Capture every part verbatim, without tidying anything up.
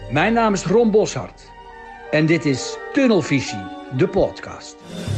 Mijn naam is Ron Boshart en dit is Tunnelvisie, de podcast.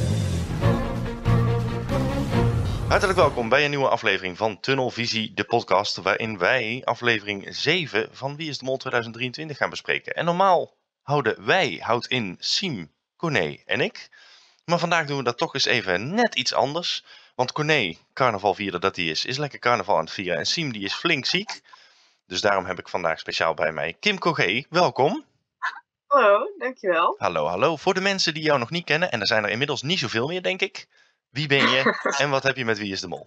Hartelijk welkom bij een nieuwe aflevering van Tunnelvisie, de podcast, waarin wij aflevering zeven van Wie is de Mol tweeduizend drieëntwintig gaan bespreken. En normaal houden wij, houdt in Siem, Corné en ik. Maar vandaag doen we dat toch eens even net iets anders. Want Corné, carnavalvierder dat hij is, is lekker carnaval aan het vieren. En Siem die is flink ziek. Dus daarom heb ik vandaag speciaal bij mij Kim Cogé. Welkom. Hallo, dankjewel. Hallo, hallo. Voor de mensen die jou nog niet kennen, en er zijn er inmiddels niet zoveel meer, denk ik. Wie ben je en wat heb je met Wie is de Mol?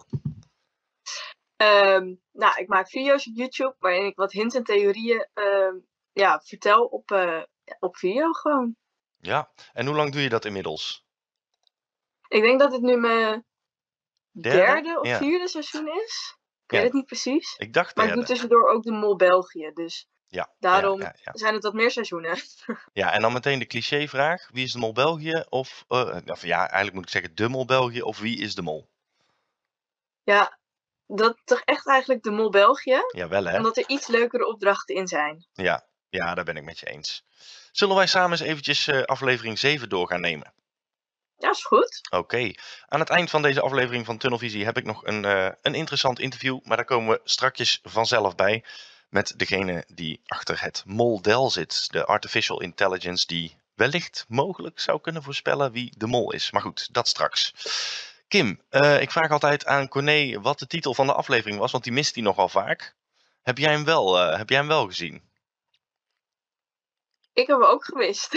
Um, nou, ik maak video's op YouTube waarin ik wat hints en theorieën um, ja, vertel op, uh, op video gewoon. Ja, en hoe lang doe je dat inmiddels? Ik denk dat het nu mijn Derde, derde of ja. vierde seizoen is. Ik Ja. weet het niet precies. Ik dacht Maar derde. ik doe tussendoor ook de Mol België. Dus Ja, daarom ja, ja, ja. zijn het wat meer seizoenen. Ja, en dan meteen de clichévraag. Wie is de Mol België? Of, uh, of ja, eigenlijk moet ik zeggen de Mol België of wie is de Mol? Ja, dat toch echt eigenlijk de Mol België. Jawel hè? Omdat er iets leukere opdrachten in zijn. Ja, ja, daar ben ik met je eens. Zullen wij samen eens eventjes uh, aflevering zeven door gaan nemen? Ja, is goed. Oké, okay. Aan het eind van deze aflevering van Tunnelvisie heb ik nog een, uh, een interessant interview. Maar daar komen we strakjes vanzelf bij. Met degene die achter het Moldel zit. De artificial intelligence die wellicht mogelijk zou kunnen voorspellen wie de mol is. Maar goed, dat straks. Kim, uh, ik vraag altijd aan Corné wat de titel van de aflevering was. Want die mist hij nogal vaak. Heb jij hem wel, uh, heb jij hem wel gezien? Ik heb hem ook gemist.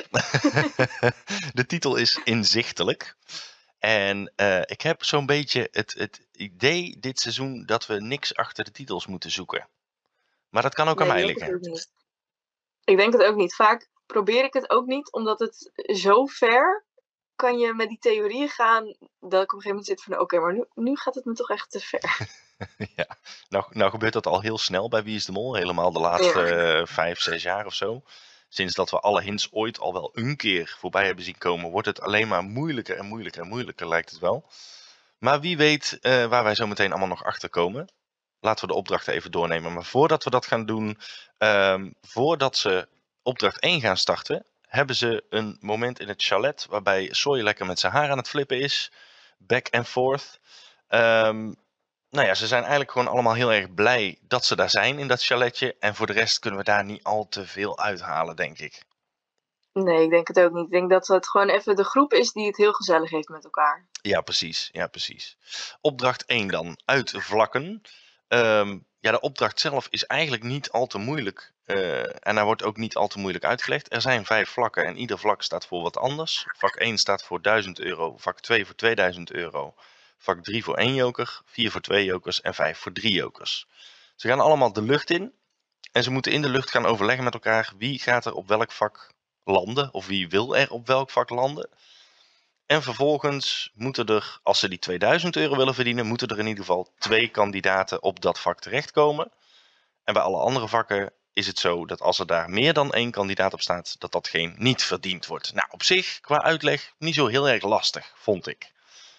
De titel is Inzichtelijk. En uh, ik heb zo'n beetje het, het idee dit seizoen dat we niks achter de titels moeten zoeken. Maar dat kan ook Nee, aan mij ik denk het liggen. ook niet. Ik denk het ook niet. Vaak probeer ik het ook niet, omdat het zo ver kan je met die theorieën gaan, dat ik op een gegeven moment zit van oké, okay, maar nu, nu gaat het me toch echt te ver. Ja, nou, nou gebeurt dat al heel snel bij Wie is de Mol. Helemaal de laatste ja. uh, vijf, zes jaar of zo. Sinds dat we alle hints ooit al wel een keer voorbij hebben zien komen, wordt het alleen maar moeilijker en moeilijker en moeilijker, lijkt het wel. Maar wie weet uh, waar wij zo meteen allemaal nog achter komen. Laten we de opdrachten even doornemen. Maar voordat we dat gaan doen, um, voordat ze opdracht één gaan starten, hebben ze een moment in het chalet waarbij Sawyer lekker met zijn haar aan het flippen is. Back and forth. Um, nou ja, ze zijn eigenlijk gewoon allemaal heel erg blij dat ze daar zijn in dat chaletje. En voor de rest kunnen we daar niet al te veel uithalen, denk ik. Nee, ik denk het ook niet. Ik denk dat het gewoon even de groep is die het heel gezellig heeft met elkaar. Ja, precies. Ja, precies. Opdracht één dan. Uitvlakken. Um, ja, de opdracht zelf is eigenlijk niet al te moeilijk. Uh, en daar wordt ook niet al te moeilijk uitgelegd. Er zijn vijf vlakken en ieder vlak staat voor wat anders. Vak één staat voor duizend euro. Vak twee voor tweeduizend euro. Vak drie voor één joker. vier voor twee jokers. En vijf voor drie jokers. Ze gaan allemaal de lucht in. En ze moeten in de lucht gaan overleggen met elkaar. Wie gaat er op welk vak landen? Of wie wil er op welk vak landen? En vervolgens moeten er, als ze die tweeduizend euro willen verdienen, moeten er in ieder geval twee kandidaten op dat vak terechtkomen. En bij alle andere vakken is het zo dat als er daar meer dan één kandidaat op staat, dat datgene niet verdiend wordt. Nou, op zich, qua uitleg, niet zo heel erg lastig, vond ik.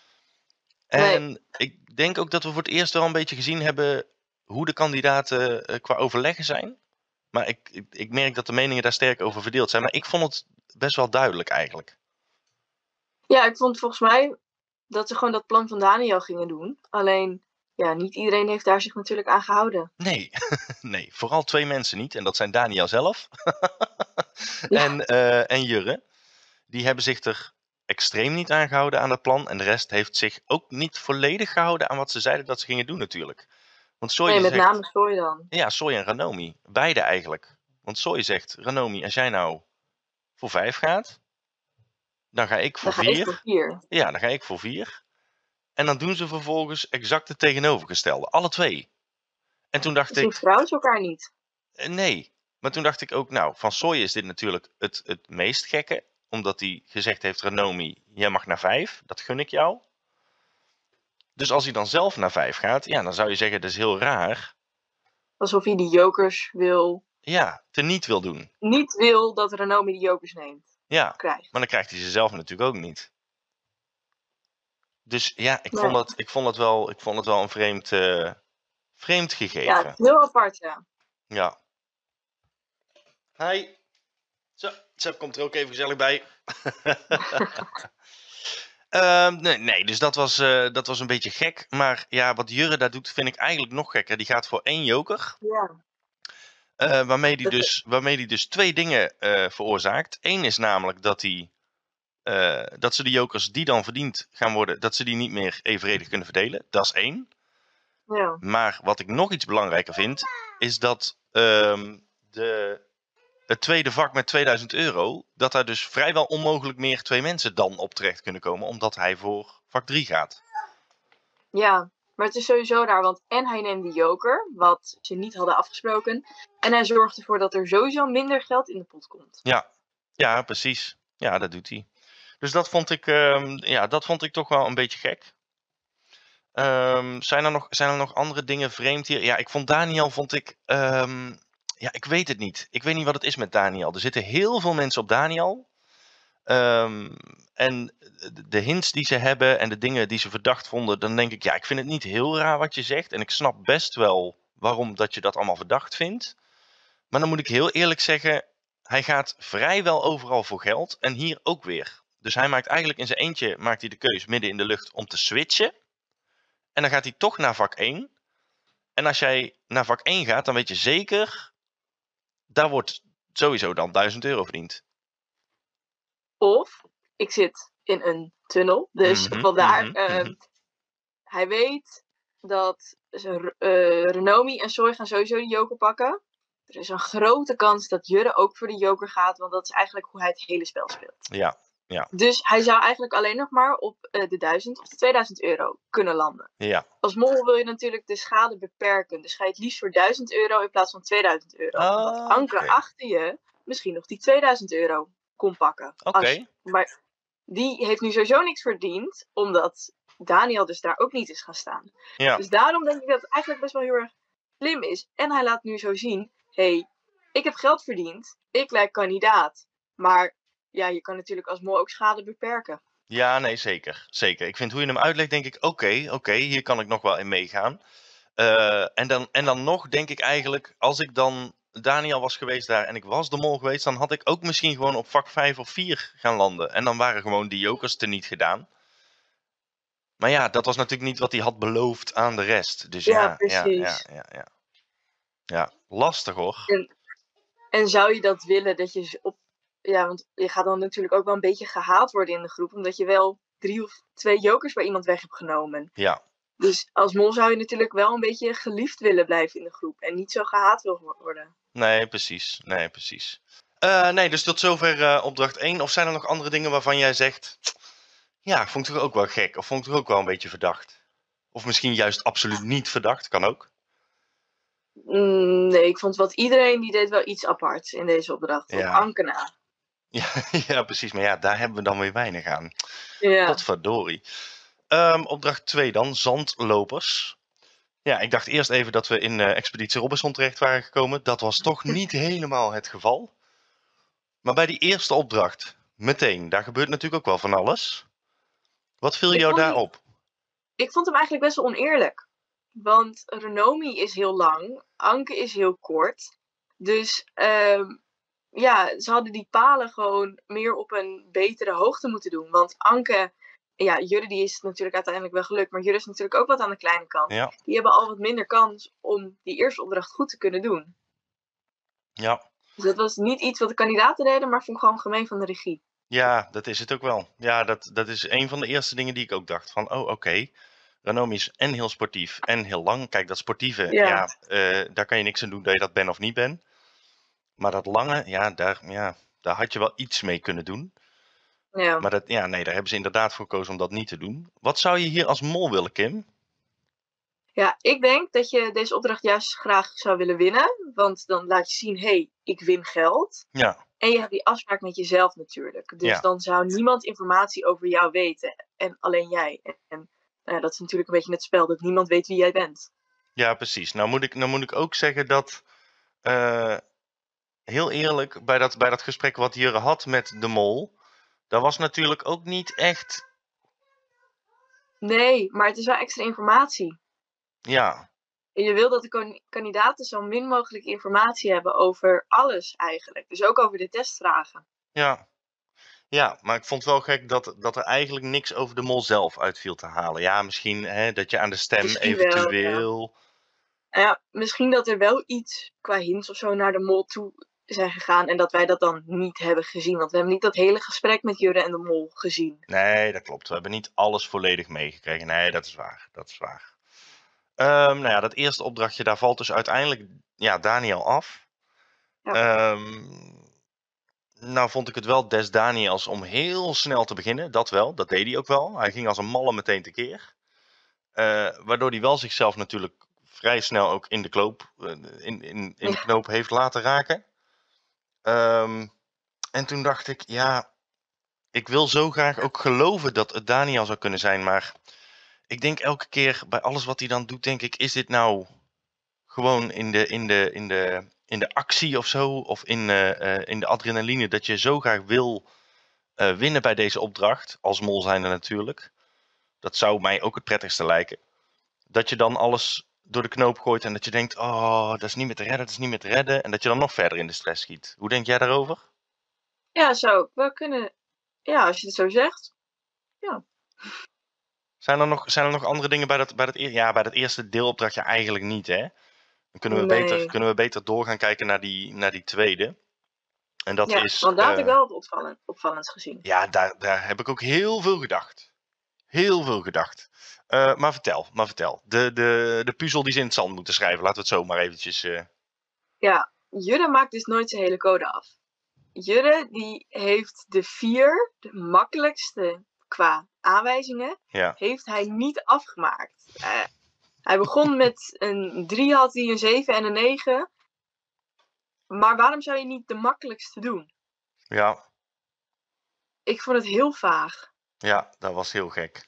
En nee. Ik denk ook dat we voor het eerst wel een beetje gezien hebben hoe de kandidaten uh, qua overleggen zijn. Maar ik, ik, ik merk dat de meningen daar sterk over verdeeld zijn. Maar ik vond het best wel duidelijk eigenlijk. Ja, ik vond volgens mij dat ze gewoon dat plan van Daniel gingen doen. Alleen, ja, niet iedereen heeft daar zich natuurlijk aan gehouden. Nee, nee, vooral twee mensen niet. En dat zijn Daniel zelf ja. en, uh, en Jurre. Die hebben zich er extreem niet aan gehouden aan dat plan. En de rest heeft zich ook niet volledig gehouden aan wat ze zeiden dat ze gingen doen natuurlijk. Want Sawyer nee, met zegt, name Sawyer dan. Ja, Sawyer en Ranomi. Beide eigenlijk. Want Sawyer zegt, Ranomi, als jij nou voor vijf gaat, dan ga ik voor dan vier. Ga ik voor vier. Ja, dan ga ik voor vier. En dan doen ze vervolgens exact het tegenovergestelde. Alle twee. En toen dacht Zien ik... trouwens elkaar niet. Nee. Maar toen dacht ik ook, nou, van Sawyer is dit natuurlijk het, het meest gekke. Omdat hij gezegd heeft, Ranomi, jij mag naar vijf. Dat gun ik jou. Dus als hij dan zelf naar vijf gaat, ja, dan zou je zeggen, dat is heel raar. Alsof hij die jokers wil... Ja, teniet wil doen. Niet wil dat Ranomi die jokers neemt. Ja, krijgt. Maar dan krijgt hij ze zelf natuurlijk ook niet. Dus ja, ik, nee. vond, dat, ik, vond, het wel, ik vond het wel een vreemd, uh, vreemd gegeven. Ja, heel apart, ja. Ja. Hi. Zo, Seb komt er ook even gezellig bij. uh, nee, nee, dus dat was, uh, dat was een beetje gek. Maar ja, wat Jurre daar doet, vind ik eigenlijk nog gekker. Die gaat voor één joker. Ja. Uh, waarmee die dus, waarmee die dus twee dingen uh, veroorzaakt. Eén is namelijk dat hij... Uh, dat ze de jokers die dan verdiend gaan worden, dat ze die niet meer evenredig kunnen verdelen. Dat is één. Ja. Maar wat ik nog iets belangrijker vind, is dat uh, de, het tweede vak met tweeduizend euro, dat daar dus vrijwel onmogelijk meer twee mensen dan op terecht kunnen komen, omdat hij voor vak drie gaat. Ja, maar het is sowieso raar, want en hij neemt die joker, wat ze niet hadden afgesproken, en hij zorgt ervoor dat er sowieso minder geld in de pot komt. Ja, ja precies. Ja, dat doet hij. Dus dat vond ik, uh, ja, dat vond ik toch wel een beetje gek. Um, zijn, er nog, zijn er nog andere dingen vreemd hier? Ja, ik vond Daniel, vond ik... Um, ja, ik weet het niet. Ik weet niet wat het is met Daniel. Er zitten heel veel mensen op Daniel. Um, en de hints die ze hebben en de dingen die ze verdacht vonden, dan denk ik, ja, ik vind het niet heel raar wat je zegt. En ik snap best wel waarom dat je dat allemaal verdacht vindt. Maar dan moet ik heel eerlijk zeggen, hij gaat vrijwel overal voor geld. En hier ook weer. Dus hij maakt eigenlijk in zijn eentje maakt hij de keus midden in de lucht om te switchen. En dan gaat hij toch naar vak één. En als jij naar vak één gaat, dan weet je zeker, daar wordt sowieso dan duizend euro verdiend. Of, ik zit in een tunnel, dus Mm-hmm, vandaar. mm-hmm, uh, mm-hmm. Hij weet dat uh, Renomi en Soy gaan sowieso de joker pakken. Er is een grote kans dat Jurre ook voor de joker gaat, want dat is eigenlijk hoe hij het hele spel speelt. Ja, ja. Dus hij zou eigenlijk alleen nog maar op uh, de duizend of de tweeduizend euro kunnen landen. Ja. Als mol wil je natuurlijk de schade beperken. Dus ga je het liefst voor duizend euro in plaats van tweeduizend euro. Oh, omdat Anke okay. achter je misschien nog die tweeduizend euro kon pakken. Oké. Okay. Maar die heeft nu sowieso niks verdiend, omdat Daniel dus daar ook niet is gaan staan. Ja. Dus daarom denk ik dat het eigenlijk best wel heel erg slim is. En hij laat nu zo zien, hé, hey, ik heb geld verdiend, ik lijk kandidaat. Maar ja, je kan natuurlijk als mol ook schade beperken. Ja, nee, zeker. Zeker. Ik vind hoe je hem uitlegt, denk ik, oké, okay, oké, okay, hier kan ik nog wel in meegaan. Uh, en, dan, en dan nog denk ik eigenlijk, als ik dan Daniel was geweest daar en ik was de mol geweest, dan had ik ook misschien gewoon op vak vijf of vier gaan landen. En dan waren gewoon die jokers teniet gedaan. Maar ja, dat was natuurlijk niet wat hij had beloofd aan de rest. Dus ja, ja, precies. Ja, ja, ja, ja. ja lastig hoor. En, en zou je dat willen, dat je op... Ja, want je gaat dan natuurlijk ook wel een beetje gehaat worden in de groep, omdat je wel drie of twee jokers bij iemand weg hebt genomen. Ja. Dus als mol zou je natuurlijk wel een beetje geliefd willen blijven in de groep en niet zo gehaat wil worden. Nee, precies. Nee, precies. Uh, nee, dus tot zover uh, opdracht één. Of zijn er nog andere dingen waarvan jij zegt, ja, vond ik toch ook wel gek, of vond ik toch ook wel een beetje verdacht? Of misschien juist absoluut niet verdacht, kan ook. Mm, nee, ik vond wat iedereen die deed wel iets aparts in deze opdracht. Ja. Op Anke na. Ja, ja, precies. Maar ja, daar hebben we dan weer weinig aan. Ja. Godverdorie. Um, opdracht twee dan, zandlopers. Ja, ik dacht eerst even dat we in uh, Expeditie Robinson terecht waren gekomen. Dat was toch niet helemaal het geval. Maar bij die eerste opdracht, meteen, daar gebeurt natuurlijk ook wel van alles. Wat viel ik jou vond daarop? Die, ik vond hem eigenlijk best wel oneerlijk. Want Renomi is heel lang, Anke is heel kort. Dus um, ja, ze hadden die palen gewoon meer op een betere hoogte moeten doen. Want Anke, ja, Jurre die is natuurlijk uiteindelijk wel gelukt, maar Jurre is natuurlijk ook wat aan de kleine kant. Ja. Die hebben al wat minder kans om die eerste opdracht goed te kunnen doen. Ja. Dus dat was niet iets wat de kandidaten deden, maar vond ik gewoon gemeen van de regie. Ja, dat is het ook wel. Ja, dat, dat is een van de eerste dingen die ik ook dacht. Van, oh, oké. Okay. Renomi is en heel sportief en heel lang. Kijk, dat sportieve, ja, ja uh, daar kan je niks aan doen dat je dat bent of niet bent. Maar dat lange, ja daar, ja, daar had je wel iets mee kunnen doen. Ja. Maar dat, ja, nee, daar hebben ze inderdaad voor gekozen om dat niet te doen. Wat zou je hier als mol willen, Kim? Ja, ik denk dat je deze opdracht juist graag zou willen winnen. Want dan laat je zien, hé, hey, ik win geld. Ja. En je hebt die afspraak met jezelf natuurlijk. Dus ja. dan zou niemand informatie over jou weten. En alleen jij. En, en nou ja, dat is natuurlijk een beetje het spel, dat niemand weet wie jij bent. Ja, precies. Nou moet ik, nou moet ik ook zeggen dat... Uh, heel eerlijk, bij dat, bij dat gesprek wat Jurre had met de mol... Dat was natuurlijk ook niet echt... Nee, maar het is wel extra informatie. Ja. je wil dat de kon- kandidaten zo min mogelijk informatie hebben over alles eigenlijk. Dus ook over de testvragen. Ja. Ja, maar ik vond het wel gek dat, dat er eigenlijk niks over de mol zelf uit viel te halen. Ja, misschien hè, dat je aan de stem Misschien wel, eventueel... Nou ja, misschien dat er wel iets qua hints of zo naar de mol toe zijn gegaan. En dat wij dat dan niet hebben gezien. Want we hebben niet dat hele gesprek met Jurre en de mol gezien. Nee, dat klopt. We hebben niet alles volledig meegekregen. Nee, dat is waar. Dat is waar. Ehm, nou ja, dat eerste opdrachtje, daar valt dus uiteindelijk ja, Daniel af. Ja. Ehm, nou vond ik het wel des Daniels om heel snel te beginnen. Dat wel, dat deed hij ook wel. Hij ging als een malle meteen tekeer. Uh, waardoor hij wel zichzelf natuurlijk vrij snel ook in de, kloop, uh, in, in, in de Ja. knoop heeft laten raken. Um, en toen dacht ik, ja, ik wil zo graag ook geloven dat het Daniel zou kunnen zijn. Maar ik denk elke keer bij alles wat hij dan doet, denk ik, is dit nou gewoon in de, in de, in de, in de actie of zo? Of in, uh, uh, in de adrenaline dat je zo graag wil uh, winnen bij deze opdracht. Als mol zijnde natuurlijk. Dat zou mij ook het prettigste lijken. Dat je dan alles door de knoop gooit en dat je denkt, oh, dat is niet meer te redden, dat is niet meer te redden. En dat je dan nog verder in de stress schiet. Hoe denk jij daarover? Ja, zou ik wel kunnen. Ja, als je het zo zegt. Ja. Zijn er nog, zijn er nog andere dingen bij dat, bij dat, ja, bij dat eerste deelopdrachtje eigenlijk niet, hè? Dan kunnen we, Nee. beter, kunnen we beter door gaan kijken naar die, naar die tweede. En dat ja, is... want daar uh, had ik wel wat opvallend, opvallends gezien. Ja, daar, daar heb ik ook heel veel gedacht. Heel veel gedacht. Uh, maar vertel, maar vertel. De, de, de puzzel die ze in het zand moeten schrijven, laten we het zo maar eventjes... Uh... Ja, Jurre maakt dus nooit zijn hele code af. Jurre die heeft de vier, de makkelijkste qua aanwijzingen, ja. heeft hij niet afgemaakt. Uh, hij begon met een drie, had hij een zeven en een negen. Maar waarom zou je niet de makkelijkste doen? Ja. Ik vond het heel vaag. Ja, dat was heel gek.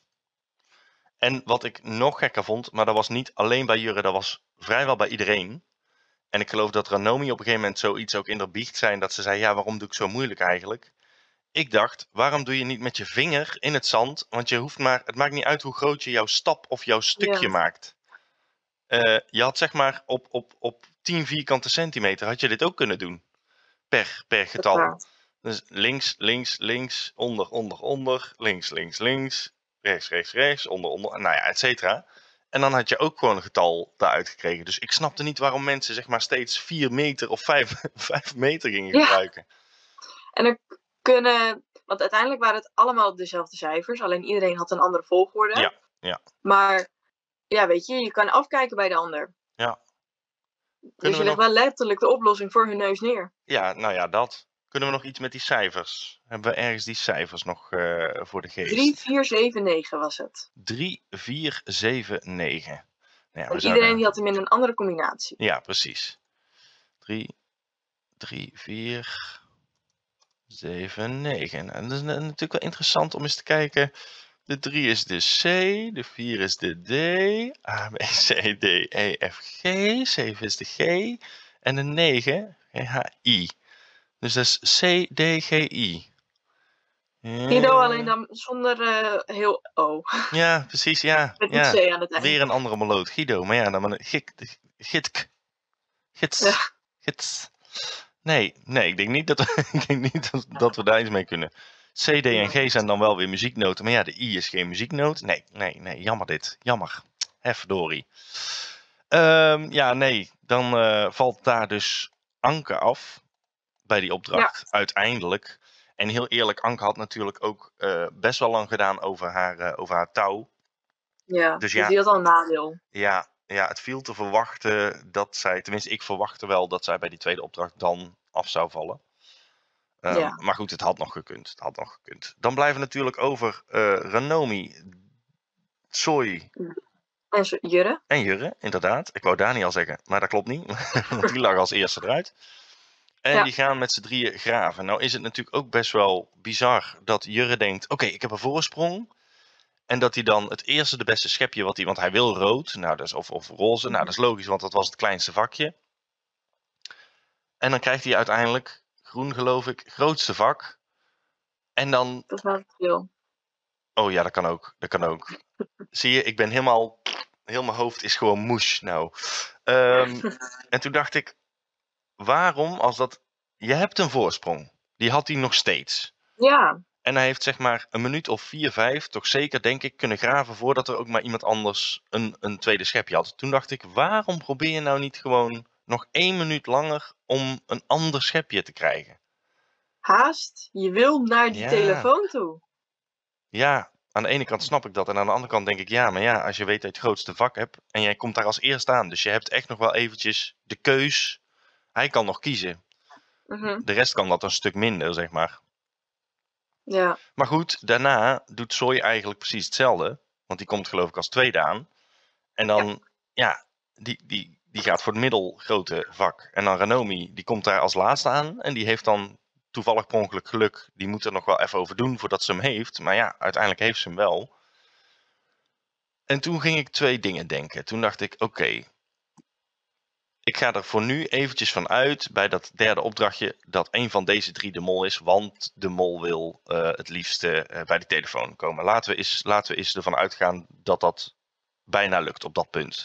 En wat ik nog gekker vond, maar dat was niet alleen bij Jurre, dat was vrijwel bij iedereen. En ik geloof dat Ranomi op een gegeven moment zoiets ook in de biecht zijn, dat ze zei, ja, waarom doe ik zo moeilijk eigenlijk? Ik dacht, waarom doe je niet met je vinger in het zand? Want je hoeft maar, het maakt niet uit hoe groot je jouw stap of jouw stukje ja. maakt. Uh, je had zeg maar op, op, op tien vierkante centimeter had je dit ook kunnen doen. Per, per getal. Dus links, links, links, onder, onder, onder, links, links, links, rechts, rechts, rechts, onder, onder, nou ja, et cetera. En dan had je ook gewoon een getal daaruit gekregen. Dus ik snapte niet waarom mensen zeg maar steeds vier meter of vijf, vijf meter gingen ja. gebruiken. En er kunnen, want uiteindelijk waren het allemaal dezelfde cijfers, alleen iedereen had een andere volgorde. Ja, ja. Maar ja, weet je, je kan afkijken bij de ander. Ja. Kunnen dus je legt nog... wel letterlijk de oplossing voor hun neus neer. Ja, nou ja, dat. Kunnen we nog iets met die cijfers? Hebben we ergens die cijfers nog uh, voor de geest? drie vier zeven negen was het. drie vier zeven negen. Nou ja, en iedereen zouden... die had hem in een andere combinatie. Ja, precies. drie, drie, vier, zeven, negen. En dat is natuurlijk wel interessant om eens te kijken. De drie is de C, de vier is de D, A, B, C, D, E, F, G, zeven is de G en de negen, G, H, I. Dus dat is C, D, G, I. Guido alleen dan zonder uh, heel O. Ja, precies, ja. Met ja. een C aan het eind. Weer een andere meloot, Guido. Maar ja, dan maar een gik, gitk, gits, ja. gits. Nee, nee, ik denk niet dat we, ik denk niet dat, dat we daar iets mee kunnen. C, D en G zijn dan wel weer muzieknoten. Maar ja, de I is geen muzieknoot. Nee, nee, nee, jammer dit. Jammer. Hefverdorie. Um, ja, nee, dan uh, valt daar dus Anke af. Bij die opdracht, ja. Uiteindelijk. En heel eerlijk, Anke had natuurlijk ook uh, best wel lang gedaan over haar, uh, over haar touw. Ja, dus, ja, die had al een nadeel. Ja, ja, het viel te verwachten dat zij, tenminste ik verwachtte wel dat zij bij die tweede opdracht dan af zou vallen. Um, ja. Maar goed, het had nog gekund. Het had nog gekund. Dan blijven natuurlijk over uh, Ranomi, Soy en Jurre. En Jurre, inderdaad. Ik wou Daniel zeggen, maar dat klopt niet. Want die lag als eerste eruit. En ja. die gaan met z'n drieën graven. Nou is het natuurlijk ook best wel bizar dat Jurre denkt, oké, okay, ik heb een voorsprong. En dat hij dan het eerste de beste schepje wat hij, want hij wil rood, nou, dat is, of, of roze. Nou, dat is logisch, want dat was het kleinste vakje. En dan krijgt hij uiteindelijk, groen geloof ik, grootste vak. En dan... Dat is wel veel. Oh ja, dat kan ook. Dat kan ook. Zie je, ik ben helemaal, heel mijn hoofd is gewoon mush nou. Um, en toen dacht ik, waarom als dat... Je hebt een voorsprong. Die had hij nog steeds. Ja. En hij heeft zeg maar een minuut of vier, vijf, toch zeker denk ik, kunnen graven voordat er ook maar iemand anders een, een tweede schepje had. Toen dacht ik, waarom probeer je nou niet gewoon nog één minuut langer om een ander schepje te krijgen? Haast, je wil naar die Ja. telefoon toe. Ja, aan de ene kant snap ik dat. En aan de andere kant denk ik, ja, maar ja, als je weet dat je het grootste vak hebt en jij komt daar als eerste aan. Dus je hebt echt nog wel eventjes de keus. Hij kan nog kiezen. Mm-hmm. De rest kan dat een stuk minder, zeg maar. Ja. Maar goed, daarna doet Soy eigenlijk precies hetzelfde. Want die komt geloof ik als tweede aan. En dan, ja, ja die, die, die gaat voor het middelgrote vak. En dan Ranomi, die komt daar als laatste aan. En die heeft dan toevallig per ongeluk geluk. Die moet er nog wel even over doen voordat ze hem heeft. Maar ja, uiteindelijk heeft ze hem wel. En toen ging ik twee dingen denken. Toen dacht ik, oké. Okay, ik ga er voor nu eventjes van uit bij dat derde opdrachtje dat een van deze drie de mol is. Want de mol wil uh, het liefst uh, bij de telefoon komen. Laten we, eens, laten we eens ervan uitgaan dat dat bijna lukt op dat punt.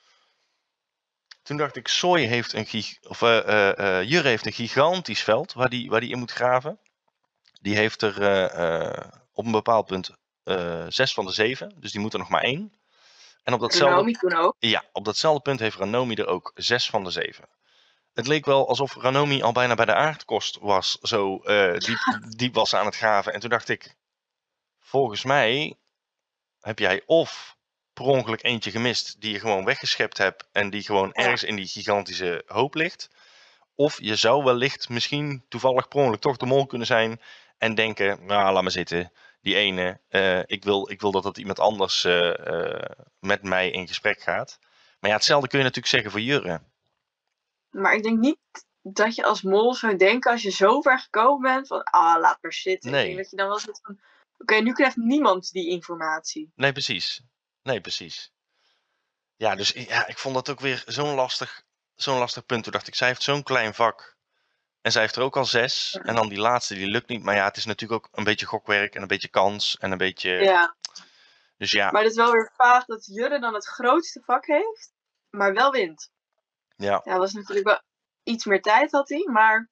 Toen dacht ik, Soy heeft een gig- of uh, uh, uh, Jurre heeft een gigantisch veld waar die, waar die in moet graven. Die heeft er uh, uh, op een bepaald punt uh, zes van de zeven. Dus die moet er nog maar één. En op datzelfde, Ranomi toen ook. Ja, op datzelfde punt heeft Ranomi er ook zes van de zeven. Het leek wel alsof Ranomi al bijna bij de aardkorst was. Zo uh, diep, diep was aan het graven. En toen dacht ik, volgens mij heb jij of per ongeluk eentje gemist die je gewoon weggeschept hebt. En die gewoon Ja. ergens in die gigantische hoop ligt. Of je zou wellicht misschien toevallig per ongeluk toch de mol kunnen zijn. En denken, nou laat maar zitten. Die ene, uh, ik, wil, ik wil dat dat iemand anders uh, uh, met mij in gesprek gaat. Maar ja, hetzelfde kun je natuurlijk zeggen voor Jurre. Maar ik denk niet dat je als mol zou denken als je zo ver gekomen bent van, ah, laat maar zitten. Nee. Ik denk dat je dan wel zit van, oké, okay, nu krijgt niemand die informatie. Nee, precies. Nee, precies. Ja, dus ja, ik vond dat ook weer zo'n lastig, zo'n lastig punt. Toen dacht ik, zij heeft zo'n klein vak. En zij heeft er ook al zes. En dan die laatste, die lukt niet. Maar ja, het is natuurlijk ook een beetje gokwerk en een beetje kans en een beetje... Ja. Dus ja. Maar het is wel weer vaag dat Jurre dan het grootste vak heeft, maar wel wint. Ja. Ja, was natuurlijk wel iets meer tijd had hij, maar...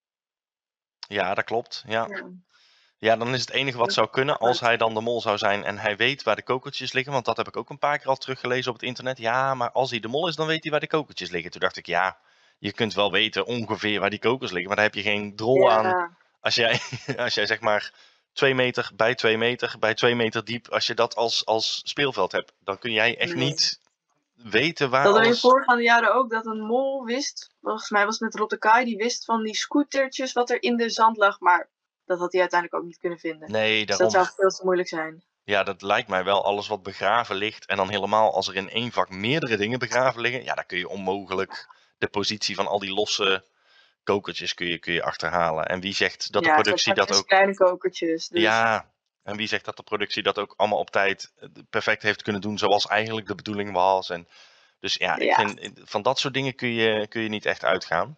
Ja, dat klopt. Ja. Ja. Ja, dan is het enige wat zou kunnen als hij dan de mol zou zijn en hij weet waar de kokertjes liggen. Want dat heb ik ook een paar keer al teruggelezen op het internet. Ja, maar als hij de mol is, dan weet hij waar de kokertjes liggen. Toen dacht ik, ja, je kunt wel weten ongeveer waar die kokers liggen. Maar daar heb je geen drol Ja. aan. Als jij, als jij zeg maar twee meter bij twee meter bij twee meter diep. Als je dat als, als speelveld hebt, dan kun jij echt Nee. niet weten waar Dat hadden we in alles... voorgaande jaren ook, dat een mol wist, volgens mij was het met Rottekai, die wist van die scootertjes wat er in de zand lag, maar dat had hij uiteindelijk ook niet kunnen vinden. Nee, Dus daarom. dat zou veel te moeilijk zijn. Ja, dat lijkt mij wel alles wat begraven ligt. En dan helemaal als er in één vak meerdere dingen begraven liggen. Ja, dan kun je onmogelijk de positie van al die losse kokertjes kun je, kun je achterhalen. En wie zegt dat ja, de productie dat ook... kleine kokertjes. Dus... Ja, en wie zegt dat de productie dat ook allemaal op tijd perfect heeft kunnen doen zoals eigenlijk de bedoeling was. En dus ja, ik Ja. vind, van dat soort dingen kun je, kun je niet echt uitgaan.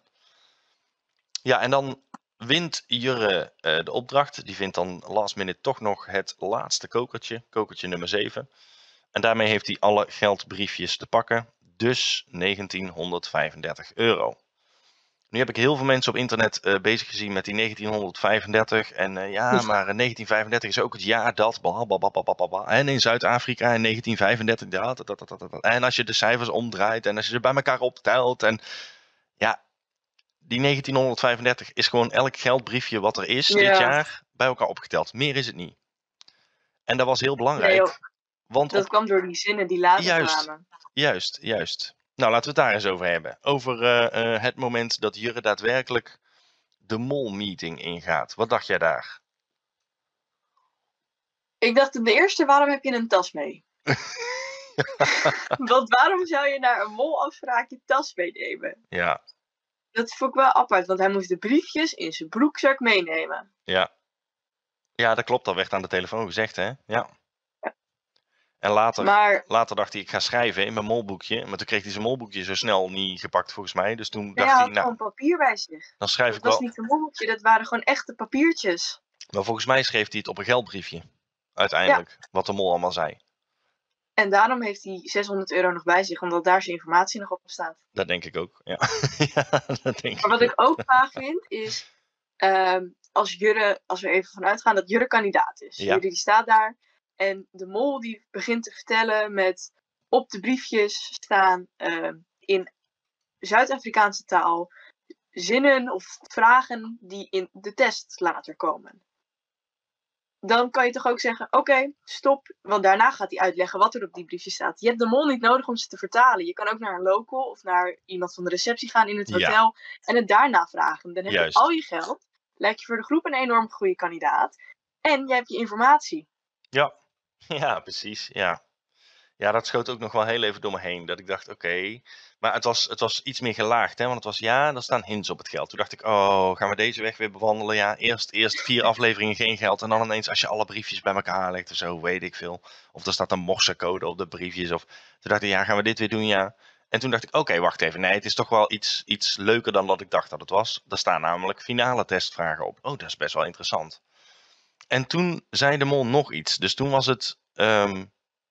Ja, en dan wint Jurre uh, de opdracht. Die vindt dan last minute toch nog het laatste kokertje. Kokertje nummer zeven. En daarmee heeft hij alle geldbriefjes te pakken. Dus negentienhonderdvijfendertig euro. Nu heb ik heel veel mensen op internet uh, bezig gezien met die negentienhonderdvijfendertig. En uh, ja, maar uh, negentien vijfendertig is ook het jaar dat. Blablabla. En in Zuid-Afrika in negentien vijfendertig. Dat, dat, dat, dat, dat. En als je de cijfers omdraait en als je ze bij elkaar optelt. En ja, die negentienhonderdvijfendertig is gewoon elk geldbriefje wat er is Ja. dit jaar bij elkaar opgeteld. Meer is het niet. En dat was heel belangrijk. Nee, joh. Want Dat op... kwam door die zinnen die later Juist. kwamen. Juist, juist. Nou, laten we het daar eens over hebben. Over uh, uh, het moment dat Jurre daadwerkelijk de mol-meeting ingaat. Wat dacht jij daar? Ik dacht ten eerste, waarom heb je een tas mee? Want waarom zou je naar een molafspraak je tas meenemen? Ja. Dat vond ik wel apart, want hij moest de briefjes in zijn broekzak meenemen. Ja. Ja, dat klopt. Dat werd aan de telefoon gezegd, hè? Ja. Ja. En later, Maar later dacht hij, ik ga schrijven in mijn molboekje. Maar toen kreeg hij zijn molboekje zo snel niet gepakt, volgens mij. Dus toen hij dacht had hij, nou, gewoon papier bij zich. dan schrijf Dat ik was wel... niet een molboekje, dat waren gewoon echte papiertjes. Maar volgens mij schreef hij het op een geldbriefje. Uiteindelijk. Wat de mol allemaal zei. En daarom heeft hij zeshonderd euro nog bij zich, omdat daar zijn informatie nog op staat. Dat denk ik ook, ja. ja dat denk Maar wat ik ik ook vaag vind, is ehm, als Jurre, als we even vanuit gaan dat Jurre kandidaat is. Ja. Jurre die staat daar en de mol die begint te vertellen met op de briefjes staan ehm, in Zuid-Afrikaanse taal zinnen of vragen die in de test later komen. Dan kan je toch ook zeggen, oké, okay, stop. Want daarna gaat hij uitleggen wat er op die briefje staat. Je hebt de mol niet nodig om ze te vertalen. Je kan ook naar een local of naar iemand van de receptie gaan in het Ja. hotel. En het daarna vragen. Dan heb Juist. je al je geld. Lijkt je voor de groep een enorm goede kandidaat. En je hebt je informatie. Ja, ja, precies. Ja. ja, dat schoot ook nog wel heel even door me heen. Dat ik dacht, oké. Okay. Maar het was, het was iets meer gelaagd. Hè? Want het was, ja, er staan hints op het geld. Toen dacht ik, oh, gaan we deze weg weer bewandelen? Ja, eerst, eerst vier afleveringen geen geld. En dan ineens als je alle briefjes bij elkaar legt of zo, weet ik veel. Of er staat een morsecode op de briefjes. Of... Toen dacht ik, ja, gaan we dit weer doen? Ja. En toen dacht ik, oké, okay, wacht even. Nee, het is toch wel iets, iets leuker dan dat ik dacht dat het was. Er staan namelijk finale testvragen op. Oh, dat is best wel interessant. En toen zei de mol nog iets. Dus toen was het... Um,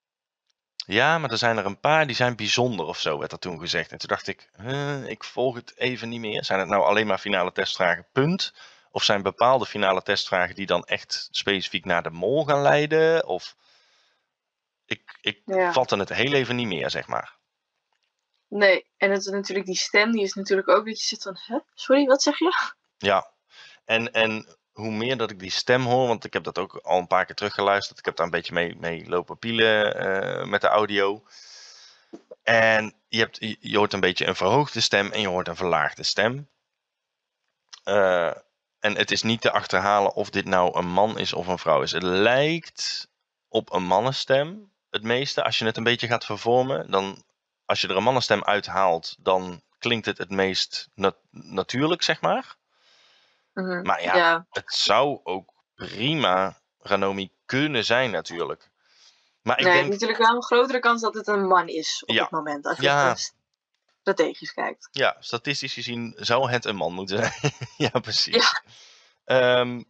ja, maar er zijn er een paar die zijn bijzonder of zo, werd er toen gezegd. En toen dacht ik, huh, ik volg het even niet meer. Zijn het nou alleen maar finale testvragen, punt? Of zijn bepaalde finale testvragen die dan echt specifiek naar de mol gaan leiden? Of ik, ik Ja. vatte het heel even niet meer, zeg maar. Nee, en het is natuurlijk die stem, die is natuurlijk ook dat je zit van, hè? Sorry, wat zeg je? Ja, en, en hoe meer dat ik die stem hoor, want ik heb dat ook al een paar keer teruggeluisterd. Ik heb daar een beetje mee, mee lopen pielen uh, met de audio. En je, hebt, je hoort een beetje een verhoogde stem en je hoort een verlaagde stem. Uh, en het is niet te achterhalen of dit nou een man is of een vrouw is. Het lijkt op een mannenstem, het meeste. Als je het een beetje gaat vervormen, dan als je er een mannenstem uithaalt, dan klinkt het het meest nat- natuurlijk, zeg maar. Mm-hmm. Maar ja, ja, het zou ook prima Ranomi kunnen zijn natuurlijk. Maar ik nee, denk... natuurlijk wel een grotere kans dat het een man is op Ja. het moment. Als je Ja. het strategisch kijkt. Ja, statistisch gezien zou het een man moeten zijn. ja, precies. Ja. Um,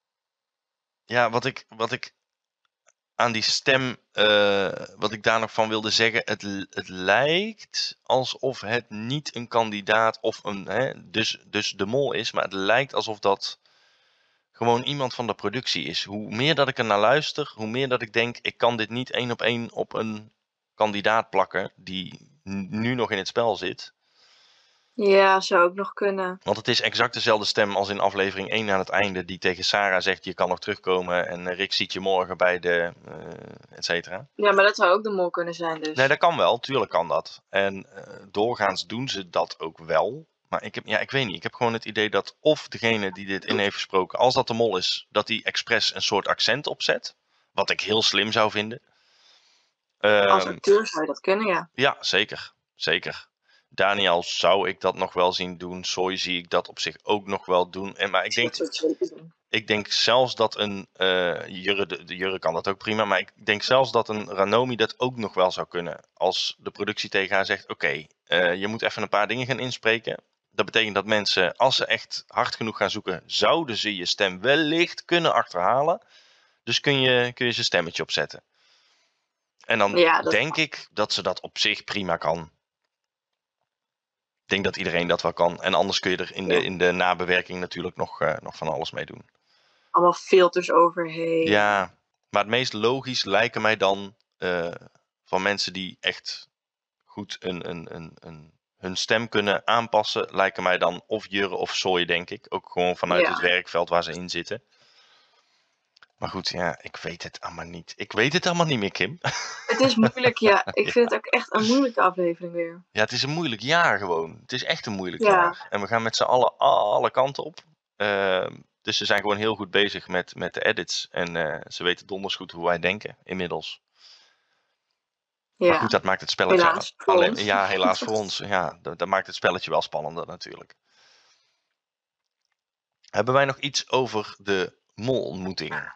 ja, wat ik, wat ik aan die stem, uh, wat ik daar nog van wilde zeggen, het, het lijkt alsof het niet een kandidaat of een, hè, dus, dus de mol is, maar het lijkt alsof dat gewoon iemand van de productie is. Hoe meer dat ik er naar luister, hoe meer dat ik denk, ik kan dit niet één op één op een kandidaat plakken die nu nog in het spel zit. Ja, zou ook nog kunnen. Want het is exact dezelfde stem als in aflevering één aan het einde, die tegen Sarah zegt, je kan nog terugkomen en Rick ziet je morgen bij de, uh, et cetera. Ja, maar dat zou ook de mol kunnen zijn dus. Nee, dat kan wel, tuurlijk kan dat. En uh, doorgaans doen ze dat ook wel. Maar ik heb, ja, ik weet niet, ik heb gewoon het idee dat of degene die dit in heeft gesproken, als dat de mol is, dat die expres een soort accent opzet. Wat ik heel slim zou vinden. Uh, als acteur zou je dat kunnen, ja. Ja, zeker. Zeker. Daniel zou ik dat nog wel zien doen. Soy zie ik dat op zich ook nog wel doen. En, maar ik denk, ik denk zelfs dat een... Uh, Jurre, de, de Jurre kan dat ook prima. Maar ik denk zelfs dat een Ranomi dat ook nog wel zou kunnen. Als de productie tegen haar zegt... Oké, okay, uh, je moet even een paar dingen gaan inspreken. Dat betekent dat mensen, als ze echt hard genoeg gaan zoeken... zouden ze je stem wellicht kunnen achterhalen. Dus kun je, kun je ze stemmetje opzetten. En dan ja, denk kan. ik dat ze dat op zich prima kan. Ik denk dat iedereen dat wel kan. En anders kun je er in de, in de nabewerking natuurlijk nog, uh, nog van alles mee doen. Allemaal filters overheen. Ja, maar het meest logisch lijken mij dan uh, van mensen die echt goed een, een, een, een, hun stem kunnen aanpassen. Lijken mij dan of Jurre of Soy, denk ik. Ook gewoon vanuit ja. het werkveld waar ze in zitten. Maar goed, ja, ik weet het allemaal niet. Ik weet het allemaal niet meer, Kim. Het is moeilijk, ja. Ik vind ja. het ook echt een moeilijke aflevering weer. Ja, het is een moeilijk jaar gewoon. Het is echt een moeilijk ja. jaar. En we gaan met z'n allen alle kanten op. Uh, dus ze zijn gewoon heel goed bezig met, met de edits. En uh, ze weten donders goed hoe wij denken, inmiddels. Ja. Maar goed, dat maakt het spelletje... Helaas voor alleen, ons. Ja, helaas voor ons. Ja, dat, dat maakt het spelletje wel spannender natuurlijk. Hebben wij nog iets over de mol-ontmoeting?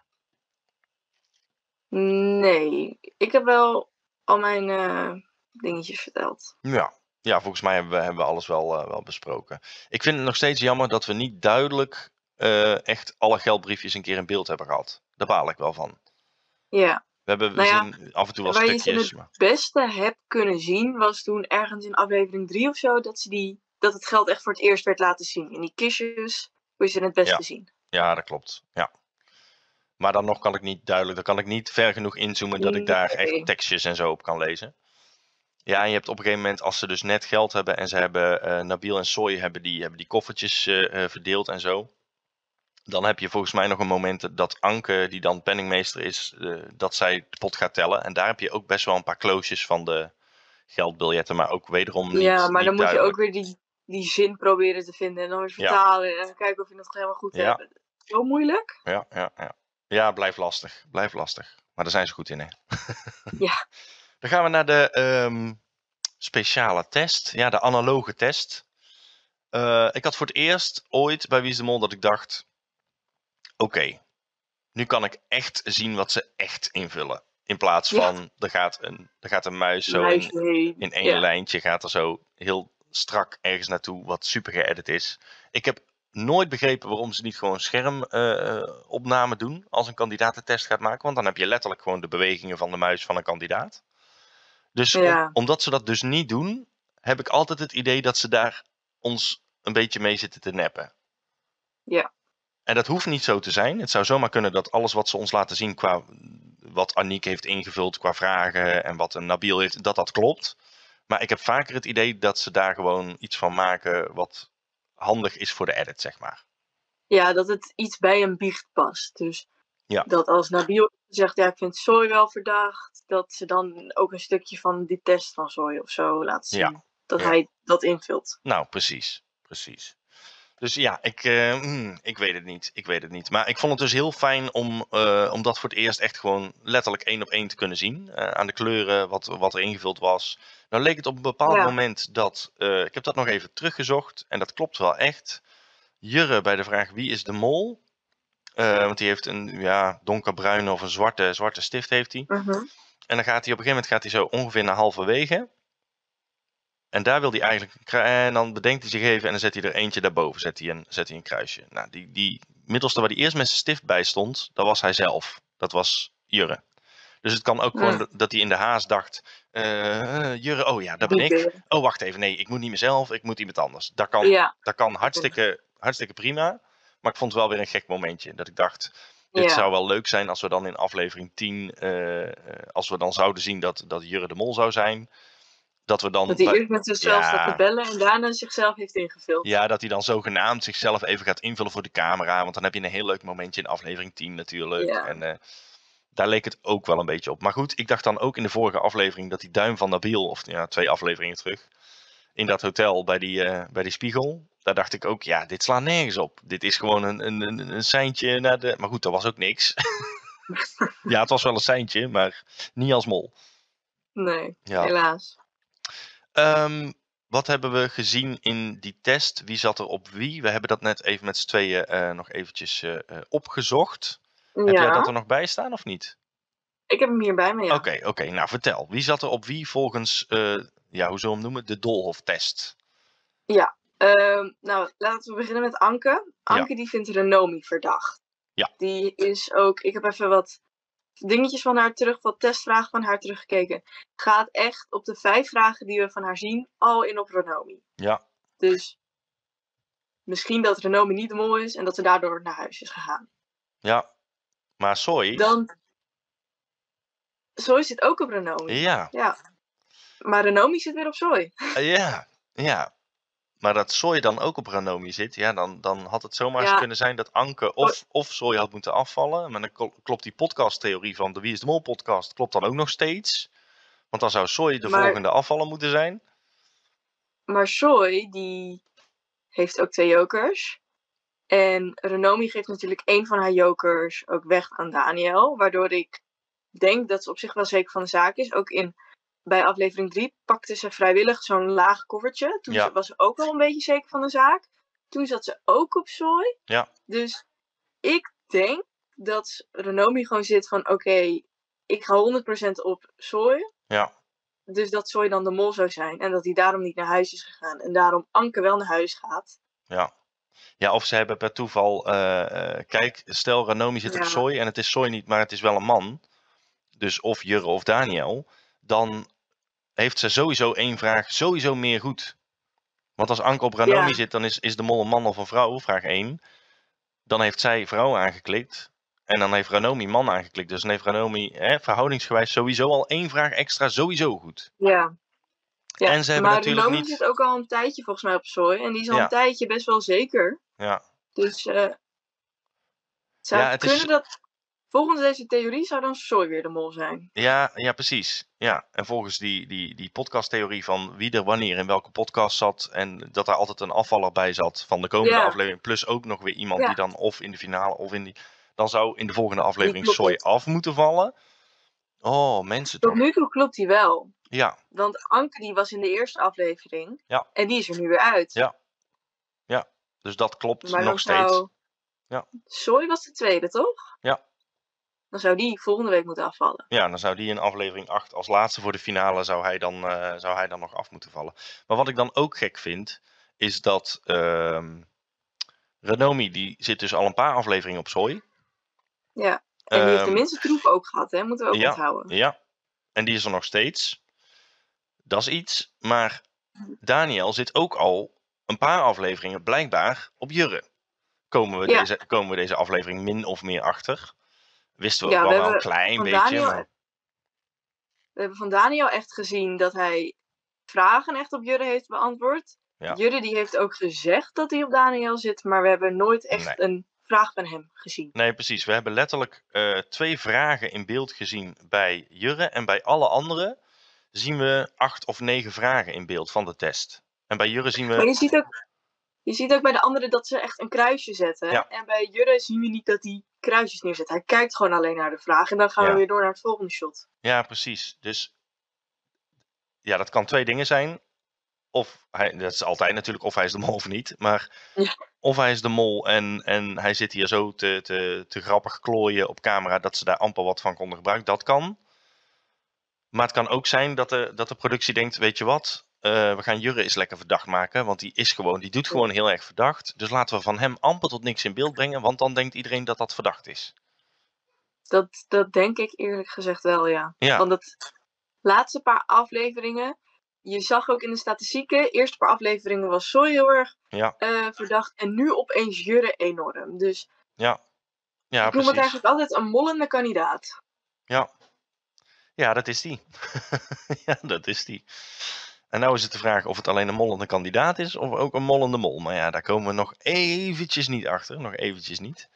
Nee, ik heb wel al mijn uh, dingetjes verteld. Ja. ja, volgens mij hebben we, hebben we alles wel, uh, wel besproken. Ik vind het nog steeds jammer dat we niet duidelijk uh, echt alle geldbriefjes een keer in beeld hebben gehad. Daar baal ik wel van. Ja. We hebben we Nou ja, zien af en toe wel waar je ze stukjes. het Maar... beste hebt kunnen zien, was toen ergens in aflevering drie of zo, dat, ze die, dat het geld echt voor het eerst werd laten zien. In die kistjes kun je ze het beste Ja. zien. Ja, dat klopt. Ja. Maar dan nog kan ik niet duidelijk, dan kan ik niet ver genoeg inzoomen dat ik daar Nee. echt tekstjes en zo op kan lezen. Ja, en je hebt op een gegeven moment, als ze dus net geld hebben en ze hebben, uh, Nabil en Soy hebben die, hebben die koffertjes uh, uh, verdeeld en zo. Dan heb je volgens mij nog een moment dat Anke, die dan penningmeester is, uh, dat zij de pot gaat tellen. En daar heb je ook best wel een paar kloosjes van de geldbiljetten, maar ook wederom niet Ja, maar niet dan moet duidelijk. je ook weer die, die zin proberen te vinden en dan weer Ja. vertalen en kijken of je het nog helemaal goed Ja. hebt. Zo moeilijk. Ja, ja, ja. Ja, blijft lastig. Blijft lastig. Maar daar zijn ze goed in, hè? Ja. Dan gaan we naar de um, speciale test. Ja, de analoge test. Uh, ik had voor het eerst ooit bij Wie is de Mol dat ik dacht... Oké, okay, nu kan ik echt zien wat ze echt invullen. In plaats van, ja. er, gaat een, er gaat een muis zo in, in één ja. lijntje, gaat er zo heel strak ergens naartoe, wat super geëdit is. Ik heb nooit begrepen waarom ze niet gewoon schermopname uh, doen als een kandidaatentest gaat maken. Want dan heb je letterlijk gewoon de bewegingen van de muis van een kandidaat. Dus ja. om, omdat ze dat dus niet doen, heb ik altijd het idee dat ze daar ons een beetje mee zitten te neppen. Ja. En dat hoeft niet zo te zijn. Het zou zomaar kunnen dat alles wat ze ons laten zien qua wat Aniek heeft ingevuld qua vragen en wat een Nabil heeft, dat dat klopt. Maar ik heb vaker het idee dat ze daar gewoon iets van maken wat handig is voor de edit, zeg maar. Ja, dat het iets bij een biecht past. Dus ja. dat als Nabil zegt, ja, ik vind Soy wel verdacht, dat ze dan ook een stukje van die test van Soy of zo laat zien. Ja. Dat ja. hij dat invult. Nou, precies. Precies. Dus ja, ik, uh, mm, ik weet het niet. Ik weet het niet. Maar ik vond het dus heel fijn om, uh, om dat voor het eerst echt gewoon letterlijk één op één te kunnen zien. Uh, aan de kleuren, wat, wat er ingevuld was. Nou leek het op een bepaald ja. moment dat... Uh, ik heb dat nog even teruggezocht. En dat klopt wel echt. Jurre bij de vraag wie is de mol? Uh, want die heeft een ja, donkerbruine of een zwarte, zwarte stift heeft hij. Uh-huh. En dan gaat hij op een gegeven moment gaat hij zo ongeveer naar halverwege. En daar wil hij eigenlijk... En dan bedenkt hij zich even en dan zet hij er eentje daarboven. Zet hij een, zet hij een kruisje. Nou, die, die middelste waar hij eerst met zijn stift bij stond, dat was hij zelf. Dat was Jurre. Dus het kan ook ja. gewoon dat hij in de haast dacht... Uh, Jurre, oh ja, dat ben ik. Oh, wacht even. Nee, ik moet niet mezelf. Ik moet iemand anders. Dat kan, ja. dat kan hartstikke, hartstikke prima. Maar ik vond het wel weer een gek momentje. Dat ik dacht... Dit ja. zou wel leuk zijn als we dan in aflevering tien... Uh, als we dan zouden zien dat, dat Jurre de Mol zou zijn... Dat, we dan dat hij eerst met zichzelf ja, staat te bellen en daarna zichzelf heeft ingevuld. Ja, dat hij dan zogenaamd zichzelf even gaat invullen voor de camera. Want dan heb je een heel leuk momentje in aflevering tien natuurlijk. Ja. En uh, daar leek het ook wel een beetje op. Maar goed, ik dacht dan ook in de vorige aflevering dat die duim van Nabil, of ja, twee afleveringen terug, in dat hotel bij die, uh, bij die spiegel. Daar dacht ik ook, ja, dit slaat nergens op. Dit is gewoon een, een, een, een seintje naar de... Maar goed, dat was ook niks. Ja, het was wel een seintje, maar niet als mol. Nee, ja. helaas. Um, wat hebben we gezien in die test? Wie zat er op wie? We hebben dat net even met z'n tweeën uh, nog eventjes uh, uh, opgezocht. Ja. Heb jij dat er nog bij staan of niet? Ik heb hem hier bij me, ja. Oké, okay, okay, nou vertel. Wie zat er op wie volgens, uh, ja, hoe zullen we hem noemen? De Doolhof-test. Ja, uh, nou laten we beginnen met Anke. Anke ja. die vindt Renomi verdacht. Ja. Die is ook, ik heb even wat dingetjes van haar terug, wat testvragen van haar teruggekeken. Gaat echt op de vijf vragen die we van haar zien, al in op Renomi. Ja. Dus misschien dat Renomi niet de mol is en dat ze daardoor naar huis is gegaan. Ja, maar Soy... Dan... Soy zit ook op Renomi. Ja. Ja. Maar Renomi zit weer op Soy. Uh, ja, ja. Maar dat Soy dan ook op Renomi zit, ja, dan, dan had het zomaar ja. eens kunnen zijn dat Anke of, of Soy had moeten afvallen. Maar dan klopt die podcasttheorie van de Wie is de Mol podcast klopt dan ook nog steeds. Want dan zou Soy de maar, volgende afvaller moeten zijn. Maar Soy, die heeft ook twee jokers. En Renomi geeft natuurlijk één van haar jokers ook weg aan Daniel. Waardoor ik denk dat ze op zich wel zeker van de zaak is. Ook in... Bij aflevering drie pakte ze vrijwillig zo'n laag koffertje. Toen ja. was ze ook al een beetje zeker van de zaak. Toen zat ze ook op Soy. Ja. Dus ik denk dat Renomi gewoon zit van... Oké, okay, ik ga honderd procent op Soy. Ja. Dus dat Soy dan de mol zou zijn. En dat hij daarom niet naar huis is gegaan. En daarom Anke wel naar huis gaat. Ja. Ja, of ze hebben per toeval... Uh, uh, kijk, stel Renomi zit ja. op Soy en het is Soy niet, maar het is wel een man... dus of Jurre of Daniel, dan heeft ze sowieso één vraag sowieso meer goed. Want als Anke op Ranomi Ja. zit, dan is, is de mol een man of een vrouw, vraag één. Dan heeft zij vrouw aangeklikt. En dan heeft Ranomi man aangeklikt. Dus dan heeft Ranomi hè, verhoudingsgewijs sowieso al één vraag extra sowieso goed. Ja. Ja, En ze hebben maar natuurlijk Ranomi niet- zit ook al een tijdje volgens mij op Soy. En die is al Ja. een tijdje best wel zeker. Ja, Dus eh zou Ja, het het is- kunnen dat volgens deze theorie zou dan Soy weer de mol zijn? ja, ja precies. Ja. En volgens die, die, die podcasttheorie van wie er wanneer in welke podcast zat. En dat er altijd een afvaller bij zat van de komende Ja. aflevering. Plus ook nog weer iemand Ja. die dan of in de finale of in die... Dan zou in de volgende aflevering klopt Soy het. af moeten vallen. Oh, mensen Tot toch. nu toe klopt hij wel. Ja, Want Anke die was in de eerste aflevering. Ja. En die is er nu weer uit. Ja. dus dat klopt Maar dan nog steeds. zou... Ja. Soy was de tweede, toch? Ja. Dan zou die volgende week moeten afvallen. Ja, dan zou die in aflevering acht als laatste voor de finale zou hij dan, eh, zou hij dan nog af moeten vallen. Maar wat ik dan ook gek vind, is dat ehm Ranomi, die zit dus al een paar afleveringen op Soy. Ja. En die heeft de Ehm, minste troef ook gehad, hè? Moeten we ook ja. onthouden. Ja, en die is er nog steeds. Dat is iets. Maar Daniel zit ook al een paar afleveringen blijkbaar op Jurre. Komen we, Ja. deze, komen we deze aflevering min of meer achter? Wisten we Ja, ook we wel wel een hebben klein van beetje. Daniel- Maar... We hebben van Daniel echt gezien dat hij vragen echt op Jurre heeft beantwoord. Ja. Jurre die heeft ook gezegd dat hij op Daniel zit. Maar we hebben nooit echt Nee. een vraag van hem gezien. Nee, precies. We hebben letterlijk eh, twee vragen in beeld gezien bij Jurre. En bij alle anderen zien we acht of negen vragen in beeld van de test. En bij Jurre zien Maar we... je ziet ook, je ziet ook bij de anderen dat ze echt een kruisje zetten. Ja. En bij Jurre zien we niet dat hij kruisjes neerzet. Hij kijkt gewoon alleen naar de vraag. En dan gaan Ja. we weer door naar het volgende shot. Ja, precies. Dus ja, dat kan twee dingen zijn. Of hij, dat is altijd natuurlijk, of hij is de mol of niet. Maar Ja. of hij is de mol en, en hij zit hier zo te, te, te grappig klooien op camera dat ze daar amper wat van konden gebruiken. Dat kan. Maar het kan ook zijn dat de, dat de productie denkt, weet je wat, eh, we gaan Jurre eens lekker verdacht maken. Want die is gewoon, die doet gewoon heel erg verdacht. Dus laten we van hem amper tot niks in beeld brengen. Want dan denkt iedereen dat dat verdacht is. Dat, dat denk ik eerlijk gezegd wel, ja. Ja, Want het laatste paar afleveringen... Je zag ook in de statistieken... De eerste paar afleveringen was Soy heel erg ja, eh, verdacht. En nu opeens Jurre enorm. Dus ja. Ja, ik noem het precies. eigenlijk altijd een mollende kandidaat. Ja. Ja, dat is die. Ja, dat is die. En nou is het de vraag of het alleen een mollende kandidaat is of ook een mollende mol. Maar ja, daar komen we nog eventjes niet achter. Nog eventjes niet.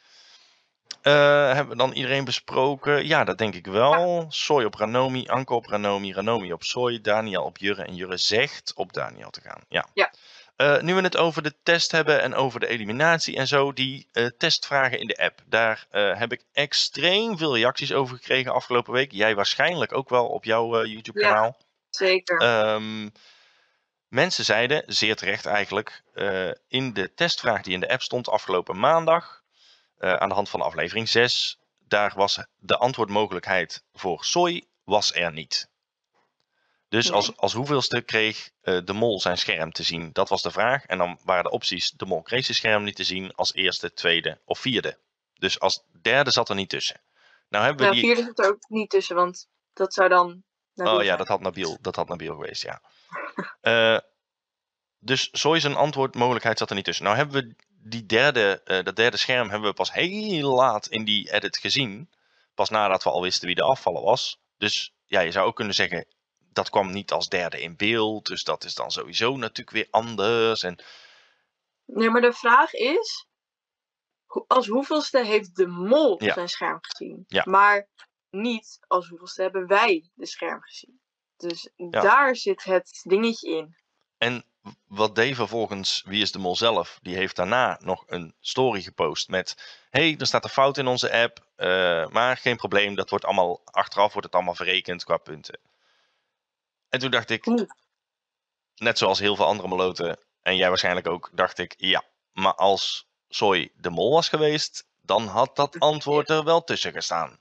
Eh, hebben we dan iedereen besproken? Ja, dat denk ik wel. Soy op Ranomi, Anke op Ranomi, Ranomi op Soy, Daniel op Jurre en Jurre zegt op Daniel te gaan. Ja. Ja. Eh, nu we het over de test hebben en over de eliminatie en zo, die eh, testvragen in de app. Daar eh, heb ik extreem veel reacties over gekregen afgelopen week. Jij waarschijnlijk ook wel op jouw eh, YouTube kanaal. Zeker. Ehm, mensen zeiden, zeer terecht eigenlijk, eh, in de testvraag die in de app stond afgelopen maandag, uh, aan de hand van aflevering zes, daar was de antwoordmogelijkheid voor Soy was er niet. Dus Nee. als, als hoeveelste kreeg uh, de mol zijn scherm te zien? Dat was de vraag. En dan waren de opties, de mol kreeg zijn scherm niet te zien als eerste, tweede of vierde. Dus als derde zat er niet tussen. Nou hebben we Nou, die... vierde zit er ook niet tussen, want dat zou dan... Nabil Oh ja, zijn. dat had Nabil, dat had Nabil geweest, ja. Uh, dus Soy zijn antwoordmogelijkheid zat er niet tussen. Nou hebben we die derde, uh, dat derde scherm hebben we pas heel laat in die edit gezien. Pas nadat we al wisten wie de afvaller was. Dus ja, je zou ook kunnen zeggen, dat kwam niet als derde in beeld. Dus dat is dan sowieso natuurlijk weer anders. En... Nee, maar de vraag is, ho- als hoeveelste heeft de mol Ja. zijn scherm gezien? Ja. Maar niet als hoeveelste hebben wij de scherm gezien. Dus Ja. daar zit het dingetje in. En wat deed vervolgens Wie is de Mol zelf? Die heeft daarna nog een story gepost met... hey, er staat een fout in onze app, uh, maar geen probleem. Dat wordt allemaal, achteraf wordt het allemaal verrekend qua punten. En toen dacht ik, Oeh. net zoals heel veel andere meloten, en jij waarschijnlijk ook, dacht ik, ja, maar als Soy de Mol was geweest, dan had dat antwoord er wel tussen gestaan.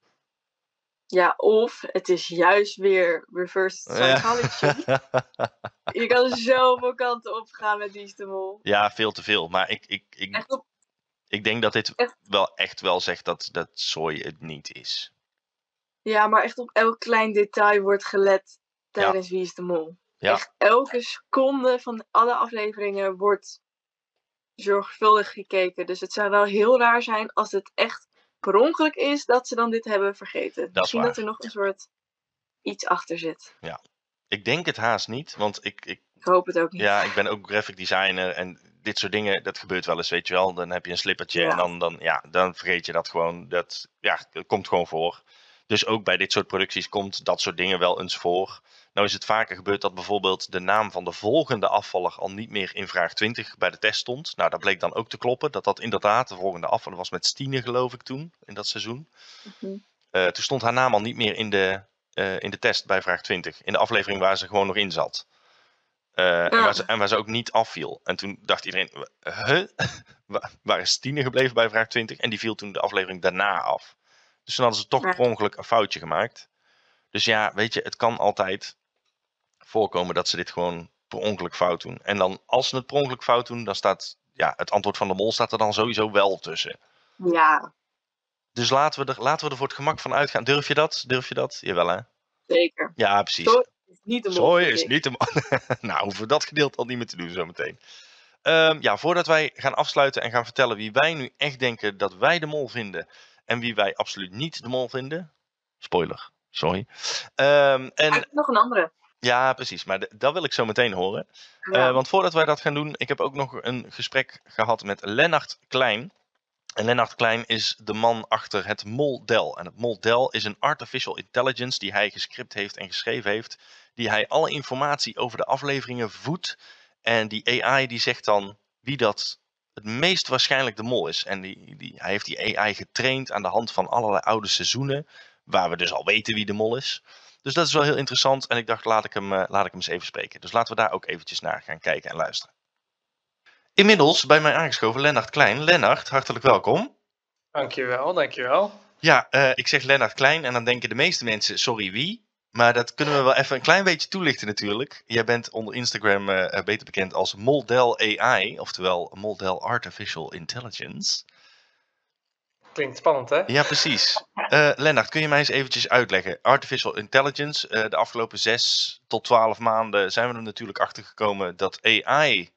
Ja, of het is juist weer reverse psychology. Ja. Je kan zoveel kanten op gaan met Wie is de Mol. Ja, veel te veel. Maar ik, ik, ik, Echt op, ik denk dat dit Echt? wel echt wel zegt dat, dat Soy het niet is. Ja, maar echt op elk klein detail wordt gelet tijdens Wie is de Mol. Ja. Echt elke seconde van alle afleveringen wordt zorgvuldig gekeken. Dus het zou wel heel raar zijn als het echt per ongeluk is dat ze dan dit hebben vergeten. Dat is Misschien waar. dat er nog een soort iets achter zit. Ik denk het haast niet, want ik, ik, Ik hoop het ook niet. ja, ik ben ook graphic designer en dit soort dingen, dat gebeurt wel eens, weet je wel. Dan heb je een slippertje Ja. en dan, dan, ja, dan vergeet je dat gewoon. Dat, ja, dat komt gewoon voor. Dus ook bij dit soort producties komt dat soort dingen wel eens voor. Nou is het vaker gebeurd dat bijvoorbeeld de naam van de volgende afvaller al niet meer in vraag twintig bij de test stond. Nou, dat bleek dan ook te kloppen. Dat dat inderdaad de volgende afvaller was met Stine, geloof ik toen, in dat seizoen. Mhm. Uh, toen stond haar naam al niet meer in de, uh, in de test bij vraag twintig. In de aflevering waar ze gewoon nog in zat. Uh, Ja. en, waar ze, en waar ze ook niet afviel. En toen dacht iedereen, huh? Waar is Stine gebleven bij vraag twintig? En die viel toen de aflevering daarna af. Dus toen hadden ze toch Ja. per ongeluk een foutje gemaakt. Dus ja, weet je, het kan altijd voorkomen dat ze dit gewoon per ongeluk fout doen. En dan, als ze het per ongeluk fout doen, dan staat, ja, het antwoord van de mol staat er dan sowieso wel tussen. Ja, Dus laten we er, laten we er voor het gemak van uitgaan. Durf je dat? Durf je dat? Jawel, hè? zeker. Ja, precies. Zooi is niet de mol. Zooi vind is ik. niet de mol. Nou, hoeven we dat gedeelte al niet meer te doen zometeen. Um, ja, voordat wij gaan afsluiten en gaan vertellen wie wij nu echt denken dat wij de mol vinden en wie wij absoluut niet de mol vinden. Spoiler, sorry. Um, en... Ik heb nog een andere. Ja, precies. Maar de, dat wil ik zo meteen horen. Ja. Uh, want voordat wij dat gaan doen, ik heb ook nog een gesprek gehad met Lennart Klein. En Lennart Klein is de man achter het Moldel. En het Moldel is een artificial intelligence die hij gescript heeft en geschreven heeft. Die hij alle informatie over de afleveringen voedt. En die A I die zegt dan wie dat het meest waarschijnlijk de mol is. En die, die, hij heeft die A I getraind aan de hand van allerlei oude seizoenen. Waar we dus al weten wie de mol is. Dus dat is wel heel interessant. En ik dacht, laat ik hem, uh, laat ik hem eens even spreken. Dus laten we daar ook eventjes naar gaan kijken en luisteren. Inmiddels bij mij aangeschoven Lennart Klein. Lennart, hartelijk welkom. Dankjewel, dankjewel. Ja, uh, ik zeg Lennart Klein en dan denken de meeste mensen, sorry wie? Maar dat kunnen we wel even een klein beetje toelichten natuurlijk. Jij bent onder Instagram uh, beter bekend als Moldel A I, oftewel Moldel Artificial Intelligence. Klinkt spannend, hè? Ja, precies. Uh, Lennart, kun je mij eens eventjes uitleggen? Artificial Intelligence, uh, de afgelopen zes tot twaalf maanden zijn we er natuurlijk achter gekomen dat A I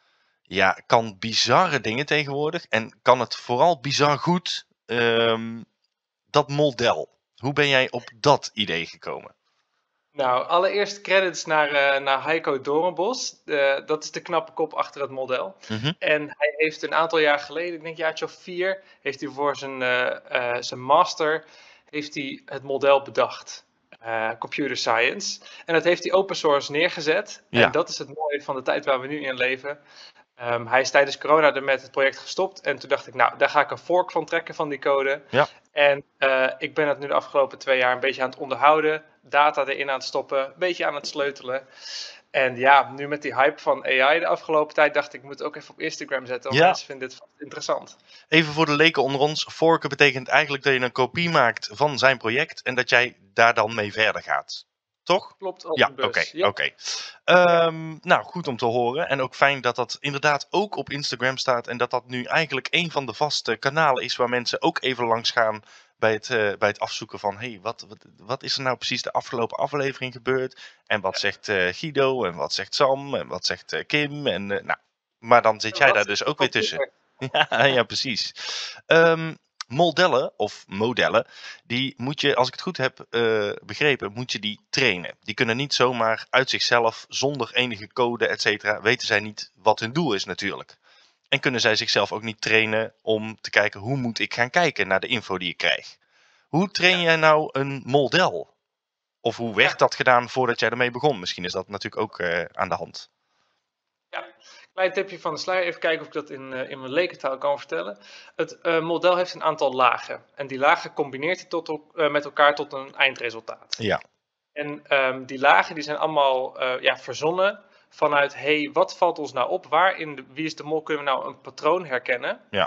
ja, kan bizarre dingen tegenwoordig. En kan het vooral bizar goed, um, dat Moldel. Hoe ben jij op dat idee gekomen? Nou, allereerst credits naar, uh, naar Heiko Doornbos. Uh, dat is de knappe kop achter het model. Mm-hmm. En hij heeft een aantal jaar geleden, ik denk een jaartje of vier, heeft hij voor zijn, uh, uh, zijn master heeft hij het model bedacht. Uh, computer science. En dat heeft hij open source neergezet. Ja. En dat is het mooie van de tijd waar we nu in leven. Um, hij is tijdens corona er met het project gestopt. En toen dacht ik, nou, daar ga ik een fork van trekken van die code. Ja. En uh, ik ben het nu de afgelopen twee jaar een beetje aan het onderhouden. Data erin aan het stoppen. Een beetje aan het sleutelen. En ja, nu met die hype van A I de afgelopen tijd dacht ik, ik moet het ook even op Instagram zetten. Want ja. mensen vinden dit interessant. Even voor de leken onder ons. Forken betekent eigenlijk dat je een kopie maakt van zijn project. En dat jij daar dan mee verder gaat. Toch? Klopt, op ja, de bus. Okay, ja, oké. Okay. Um, nou, goed om te horen. En ook fijn dat dat inderdaad ook op Instagram staat. En dat dat nu eigenlijk een van de vaste kanalen is waar mensen ook even langs gaan bij het, uh, bij het afzoeken van... Hé, hey, wat, wat, wat is er nou precies de afgelopen aflevering gebeurd? En wat zegt uh, Guido? En wat zegt Sam? En wat zegt uh, Kim? En, uh, nou, maar dan zit jij daar dus ook weer tussen. Ja, ja, precies. Um, Modellen, of modellen, die moet je, als ik het goed heb uh, begrepen, moet je die trainen. Die kunnen niet zomaar uit zichzelf, zonder enige code, et cetera, weten zij niet wat hun doel is natuurlijk. En kunnen zij zichzelf ook niet trainen om te kijken, hoe moet ik gaan kijken naar de info die ik krijg. Hoe train jij nou een model? Of hoe werd dat gedaan voordat jij ermee begon? Misschien is dat natuurlijk ook uh, aan de hand. Ja. Klein tipje van de sluier, even kijken of ik dat in, uh, in mijn lekentaal kan vertellen. Het uh, model heeft een aantal lagen. En die lagen combineert hij tot, uh, met elkaar tot een eindresultaat. Ja. En um, die lagen die zijn allemaal uh, ja, verzonnen vanuit, hey, wat valt ons nou op? Waar in de, Wie is de Mol kunnen we nou een patroon herkennen? Ja.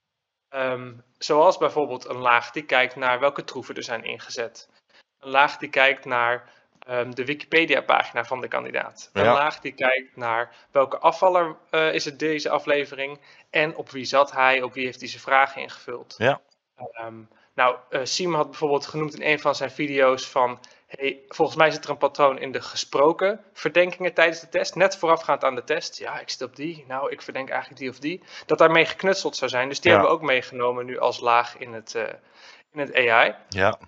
Um, zoals bijvoorbeeld een laag die kijkt naar welke troeven er zijn ingezet. Een laag die kijkt naar... Um, de Wikipedia-pagina van de kandidaat. Een ja. laag die kijkt naar welke afvaller uh, is het deze aflevering en op wie zat hij, op wie heeft hij zijn vragen ingevuld. Ja. Um, Nou, uh, Siem had bijvoorbeeld genoemd in een van zijn video's van... Hey, volgens mij zit er een patroon in de gesproken verdenkingen tijdens de test. Net voorafgaand aan de test. Ja, ik zit op die. Nou, ik verdenk eigenlijk die of die. Dat daarmee geknutseld zou zijn. Dus die Ja. hebben we ook meegenomen nu als laag in het, uh, in het A I. Ja.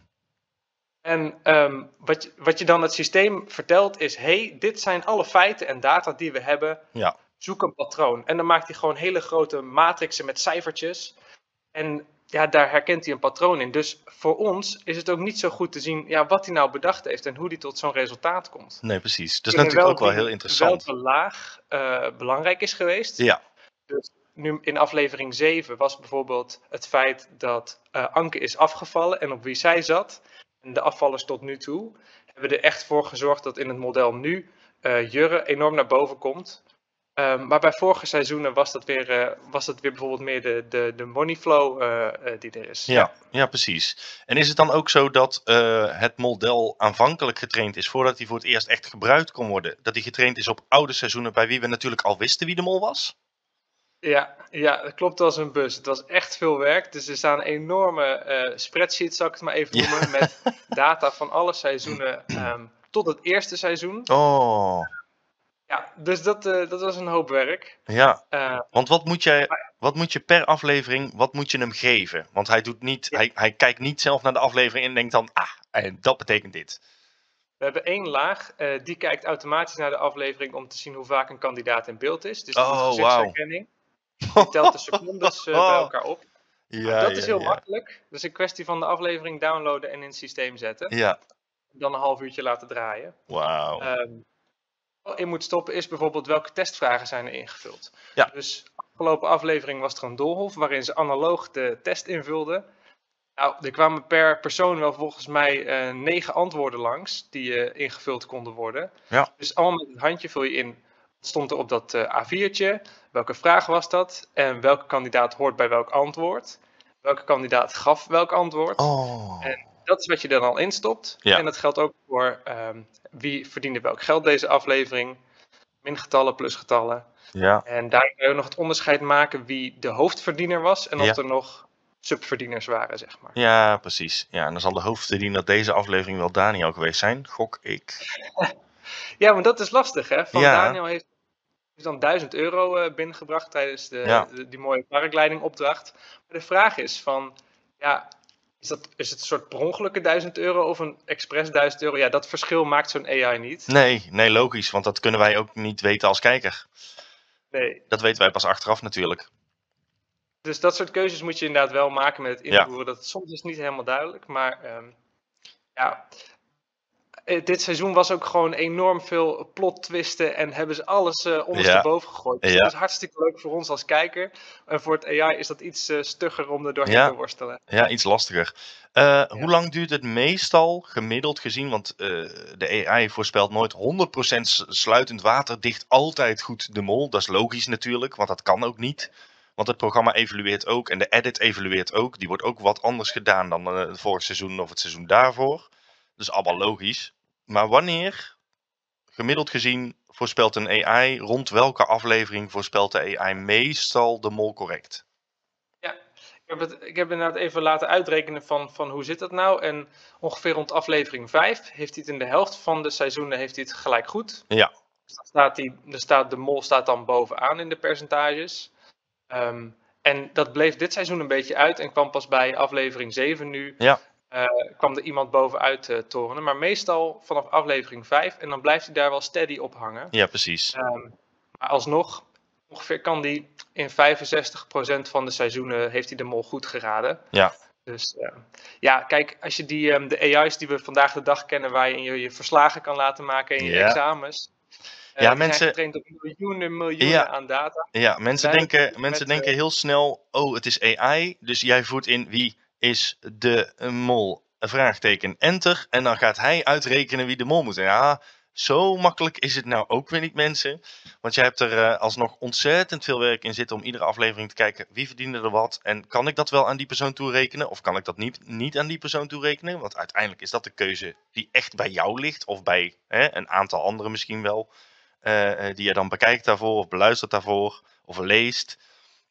En um, wat, je, wat je dan het systeem vertelt is... hey, dit zijn alle feiten en data die we hebben. Ja. Zoek een patroon. En dan maakt hij gewoon hele grote matrixen met cijfertjes. En ja, daar herkent hij een patroon in. Dus voor ons is het ook niet zo goed te zien ja, wat hij nou bedacht heeft en hoe hij tot zo'n resultaat komt. Nee, precies. Dat is We natuurlijk ook wel zien heel interessant. welke laag uh, belangrijk is geweest. Ja. Dus nu in aflevering zeven was bijvoorbeeld het feit dat uh, Anke is afgevallen en op wie zij zat. En de afvallers tot nu toe hebben er echt voor gezorgd dat in het model nu uh, Jurre enorm naar boven komt. Um, maar bij vorige seizoenen was dat weer, uh, was dat weer bijvoorbeeld meer de, de, de money flow uh, uh, die er is. Ja, ja. ja, precies. En is het dan ook zo dat uh, het model aanvankelijk getraind is voordat hij voor het eerst echt gebruikt kon worden? Dat hij getraind is op oude seizoenen bij wie we natuurlijk al wisten wie de mol was? Ja, ja, dat klopt als een bus. Het was echt veel werk. Dus er staan enorme uh, spreadsheets, zal ik het maar even noemen, ja. met data van alle seizoenen um, tot het eerste seizoen. Oh. Ja, dus dat, uh, dat was een hoop werk. Ja, uh, want wat moet, jij, wat moet je per aflevering, wat moet je hem geven? Want hij, doet niet, ja. hij, hij kijkt niet zelf naar de aflevering en denkt dan, ah, en dat betekent dit. We hebben één laag, uh, die kijkt automatisch naar de aflevering om te zien hoe vaak een kandidaat in beeld is. Dus die oh, doet gezichtsherkenning. Wow. Die telt de secondes uh, bij elkaar op. Ja, nou, dat ja, is heel ja. makkelijk. Dat is een kwestie van de aflevering downloaden en in het systeem zetten. Ja. Dan een half uurtje laten draaien. Wauw. Um, in moet stoppen is bijvoorbeeld welke testvragen zijn er ingevuld. Ja. Dus afgelopen aflevering was er een doolhof waarin ze analoog de test invulden. Nou, er kwamen per persoon wel volgens mij uh, negen antwoorden langs die uh, ingevuld konden worden. Ja. Dus allemaal met het handje vul je in. Wat stond er op dat uh, A viertje? Welke vraag was dat? En welke kandidaat hoort bij welk antwoord? Welke kandidaat gaf welk antwoord? Oh. En dat is wat je er dan instopt. Ja. En dat geldt ook voor um, wie verdiende welk geld deze aflevering. Mingetallen, plusgetallen. Ja. En daar kun je nog het onderscheid maken wie de hoofdverdiener was. En of Ja. er nog subverdieners waren, zeg maar. Ja, precies. Ja, en dan zal de hoofdverdiener deze aflevering wel Daniel geweest zijn, gok ik. Ja, maar dat is lastig, hè. Van Ja. Daniel heeft, heeft dan duizend euro uh, binnengebracht tijdens de, Ja. de, die mooie paragliding opdracht. Maar de vraag is van, ja... Is, dat, is het een soort per ongelukke duizend euro of een expres duizend euro? Ja, dat verschil maakt zo'n A I niet. Nee, nee, logisch, want dat kunnen wij ook niet weten als kijker. Nee. Dat weten wij pas achteraf natuurlijk. Dus dat soort keuzes moet je inderdaad wel maken met het invoeren. Ja. Dat soms is niet helemaal duidelijk, maar um, ja... Dit seizoen was ook gewoon enorm veel plot twisten en hebben ze alles uh, ondersteboven ja. gegooid. Dus ja. dat is hartstikke leuk voor ons als kijker. En voor het A I is dat iets uh, stugger om er doorheen ja. te worstelen. Ja, iets lastiger. Uh, ja. Hoe lang duurt het meestal, gemiddeld gezien, want uh, de A I voorspelt nooit honderd procent sluitend waterdicht altijd goed de mol. Dat is logisch natuurlijk, want dat kan ook niet. Want het programma evalueert ook en de edit evalueert ook. Die wordt ook wat anders gedaan dan uh, het vorige seizoen of het seizoen daarvoor. Dus allemaal logisch. Maar wanneer, gemiddeld gezien, voorspelt een A I, rond welke aflevering voorspelt de A I meestal de mol correct? Ja, ik heb, het, ik heb inderdaad even laten uitrekenen van, van hoe zit dat nou. En ongeveer rond aflevering vijf heeft hij het in de helft van de seizoenen heeft hij het gelijk goed. Ja. Dus dan staat die, dan staat, de mol staat dan bovenaan in de percentages. Um, en dat bleef dit seizoen een beetje uit en kwam pas bij aflevering zeven nu. Ja. Uh, kwam er iemand bovenuit uh, torenen. Maar meestal vanaf aflevering vijf. En dan blijft hij daar wel steady op hangen. Ja, precies. Um, maar alsnog, ongeveer kan hij in vijfenzestig procent van de seizoenen heeft hij de mol goed geraden. Ja. Dus uh, ja, kijk, als je die, um, de A I's die we vandaag de dag kennen, waar je in je, je verslagen kan laten maken in je ja. examens. Uh, ja, die mensen... zijn getraind op miljoenen, miljoenen ja. aan data. Ja, mensen denken, mensen met, denken uh, heel snel, oh, het is A I. Dus jij voert in wie is de mol. Een vraagteken, enter. En dan gaat hij uitrekenen wie de mol moet. Ja, zo makkelijk is het nou ook weer niet, mensen. Want jij hebt er uh, alsnog ontzettend veel werk in zitten om iedere aflevering te kijken wie verdiende er wat. En kan ik dat wel aan die persoon toerekenen? Of kan ik dat niet, niet aan die persoon toerekenen? Want uiteindelijk is dat de keuze die echt bij jou ligt. Of bij hè, een aantal anderen misschien wel. Uh, die je dan bekijkt daarvoor of beluistert daarvoor. Of leest.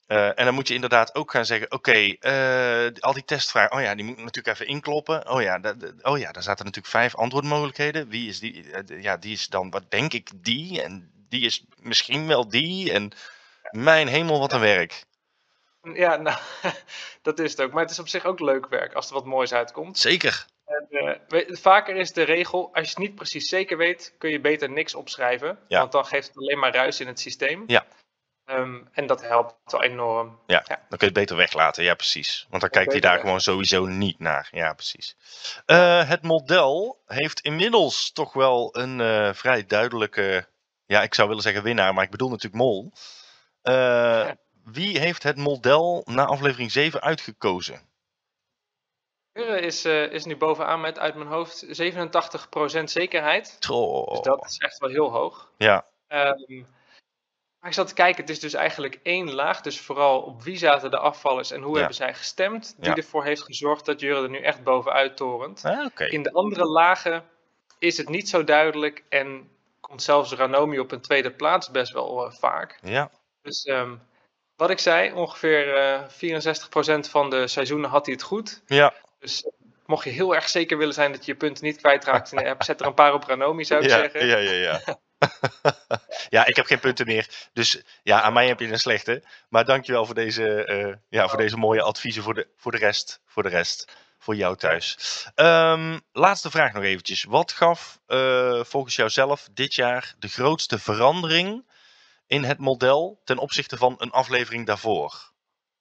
Uh, en dan moet je inderdaad ook gaan zeggen, oké, okay, uh, al die testvragen, oh ja, die moet ik natuurlijk even inkloppen. Oh ja, dat, dat, oh ja, daar zaten natuurlijk vijf antwoordmogelijkheden. Wie is die? Uh, ja, die is dan, wat denk ik, die. En die is misschien wel die. En mijn hemel, wat een werk. Ja, nou, dat is het ook. Maar het is op zich ook leuk werk als er wat moois uitkomt. Zeker. En, uh, vaker is de regel, als je het niet precies zeker weet, kun je beter niks opschrijven. Ja. Want dan geeft het alleen maar ruis in het systeem. Ja. Um, en dat helpt wel enorm. Ja, ja, dan kun je het beter weglaten. Ja, precies. Want dan kijkt hij daar weg. gewoon sowieso niet naar. Ja, precies. Uh, het model heeft inmiddels toch wel een uh, vrij duidelijke... Ja, ik zou willen zeggen winnaar, maar ik bedoel natuurlijk mol. Uh, ja. Wie heeft het model na aflevering zeven uitgekozen? Is, uh, is nu bovenaan met uit mijn hoofd zevenentachtig procent zekerheid. Oh. Dus dat is echt wel heel hoog. Ja. Um, maar ik zat te kijken, het is dus eigenlijk één laag. Dus vooral op wie zaten de afvallers en hoe ja. hebben zij gestemd. Die ja. ervoor heeft gezorgd dat Jurre er nu echt bovenuit torent. Ah, okay. In de andere lagen is het niet zo duidelijk. En komt zelfs Ranomi op een tweede plaats best wel uh, vaak. Ja. Dus um, wat ik zei, ongeveer uh, vierenzestig procent van de seizoenen had hij het goed. Ja. Dus mocht je heel erg zeker willen zijn dat je je punten niet kwijtraakt in de app, zet er een paar op Ranomi, zou ik ja, zeggen. Ja, ja, ja. Ja, ik heb geen punten meer. Dus ja, aan mij heb je een slechte. Maar dankjewel voor deze, uh, ja, voor deze mooie adviezen voor de, voor de rest. Voor de rest. Voor jou thuis. Um, laatste vraag nog eventjes. Wat gaf uh, volgens jou zelf dit jaar de grootste verandering in het model ten opzichte van een aflevering daarvoor?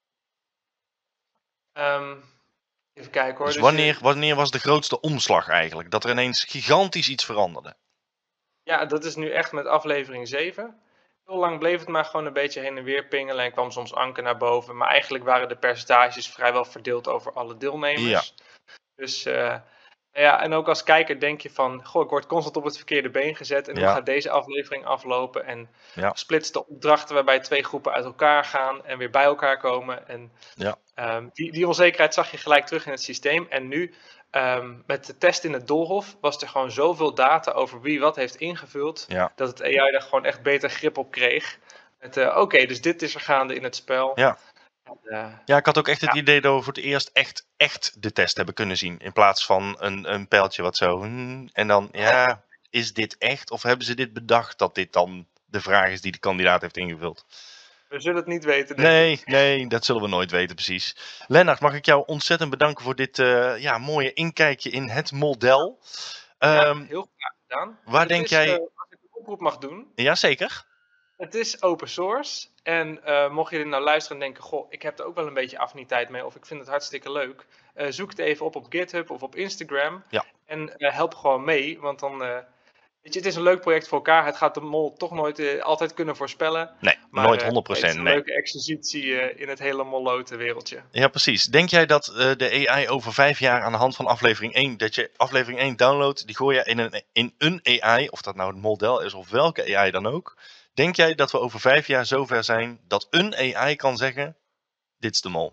Um, even kijken hoor. Dus dus wanneer, je... wanneer was de grootste omslag eigenlijk? Dat er ineens gigantisch iets veranderde? Ja, dat is nu echt met aflevering zeven. Heel lang bleef het maar gewoon een beetje heen en weer pingelen en kwam soms Anke naar boven. Maar eigenlijk waren de percentages vrijwel verdeeld over alle deelnemers. Ja. Dus uh, ja, en ook als kijker denk je van, goh, ik word constant op het verkeerde been gezet. En ja. hoe gaat deze aflevering aflopen? En ja. splitst de opdrachten waarbij twee groepen uit elkaar gaan en weer bij elkaar komen. En ja. um, die, die onzekerheid zag je gelijk terug in het systeem. En nu... Um, met de test in het Doolhof was er gewoon zoveel data over wie wat heeft ingevuld, ja. dat het A I daar gewoon echt beter grip op kreeg. Uh, Oké, okay, dus dit is er gaande in het spel. Ja, en, uh, ja ik had ook echt het ja. idee dat we voor het eerst echt, echt de test hebben kunnen zien. In plaats van een, een pijltje wat zo... Hmm, en dan, ja, is dit echt? Of hebben ze dit bedacht dat dit dan de vraag is die de kandidaat heeft ingevuld? We zullen het niet weten. Nee, nee, dat zullen we nooit weten precies. Lennart, mag ik jou ontzettend bedanken voor dit uh, ja, mooie inkijkje in het model. Um, ja, heel graag gedaan. Waar het denk is, jij... Uh, als ik een oproep mag doen. Jazeker. Het is open source. En uh, mocht je er nou luisteren en denken, goh, ik heb er ook wel een beetje affiniteit mee. Of ik vind het hartstikke leuk. Uh, zoek het even op op GitHub of op Instagram. Ja. En uh, help gewoon mee, want dan... Uh, Weet je, het is een leuk project voor elkaar. Het gaat de mol toch nooit uh, altijd kunnen voorspellen. Nee, maar, nooit honderd procent. Uh, het is een nee. leuke exercitie uh, in het hele mollote wereldje. Ja, precies. Denk jij dat uh, de A I over vijf jaar aan de hand van aflevering één, dat je aflevering één downloadt, die gooi je in een, in een A I, of dat nou een model is of welke A I dan ook. Denk jij dat we over vijf jaar zover zijn dat een A I kan zeggen, dit is de mol?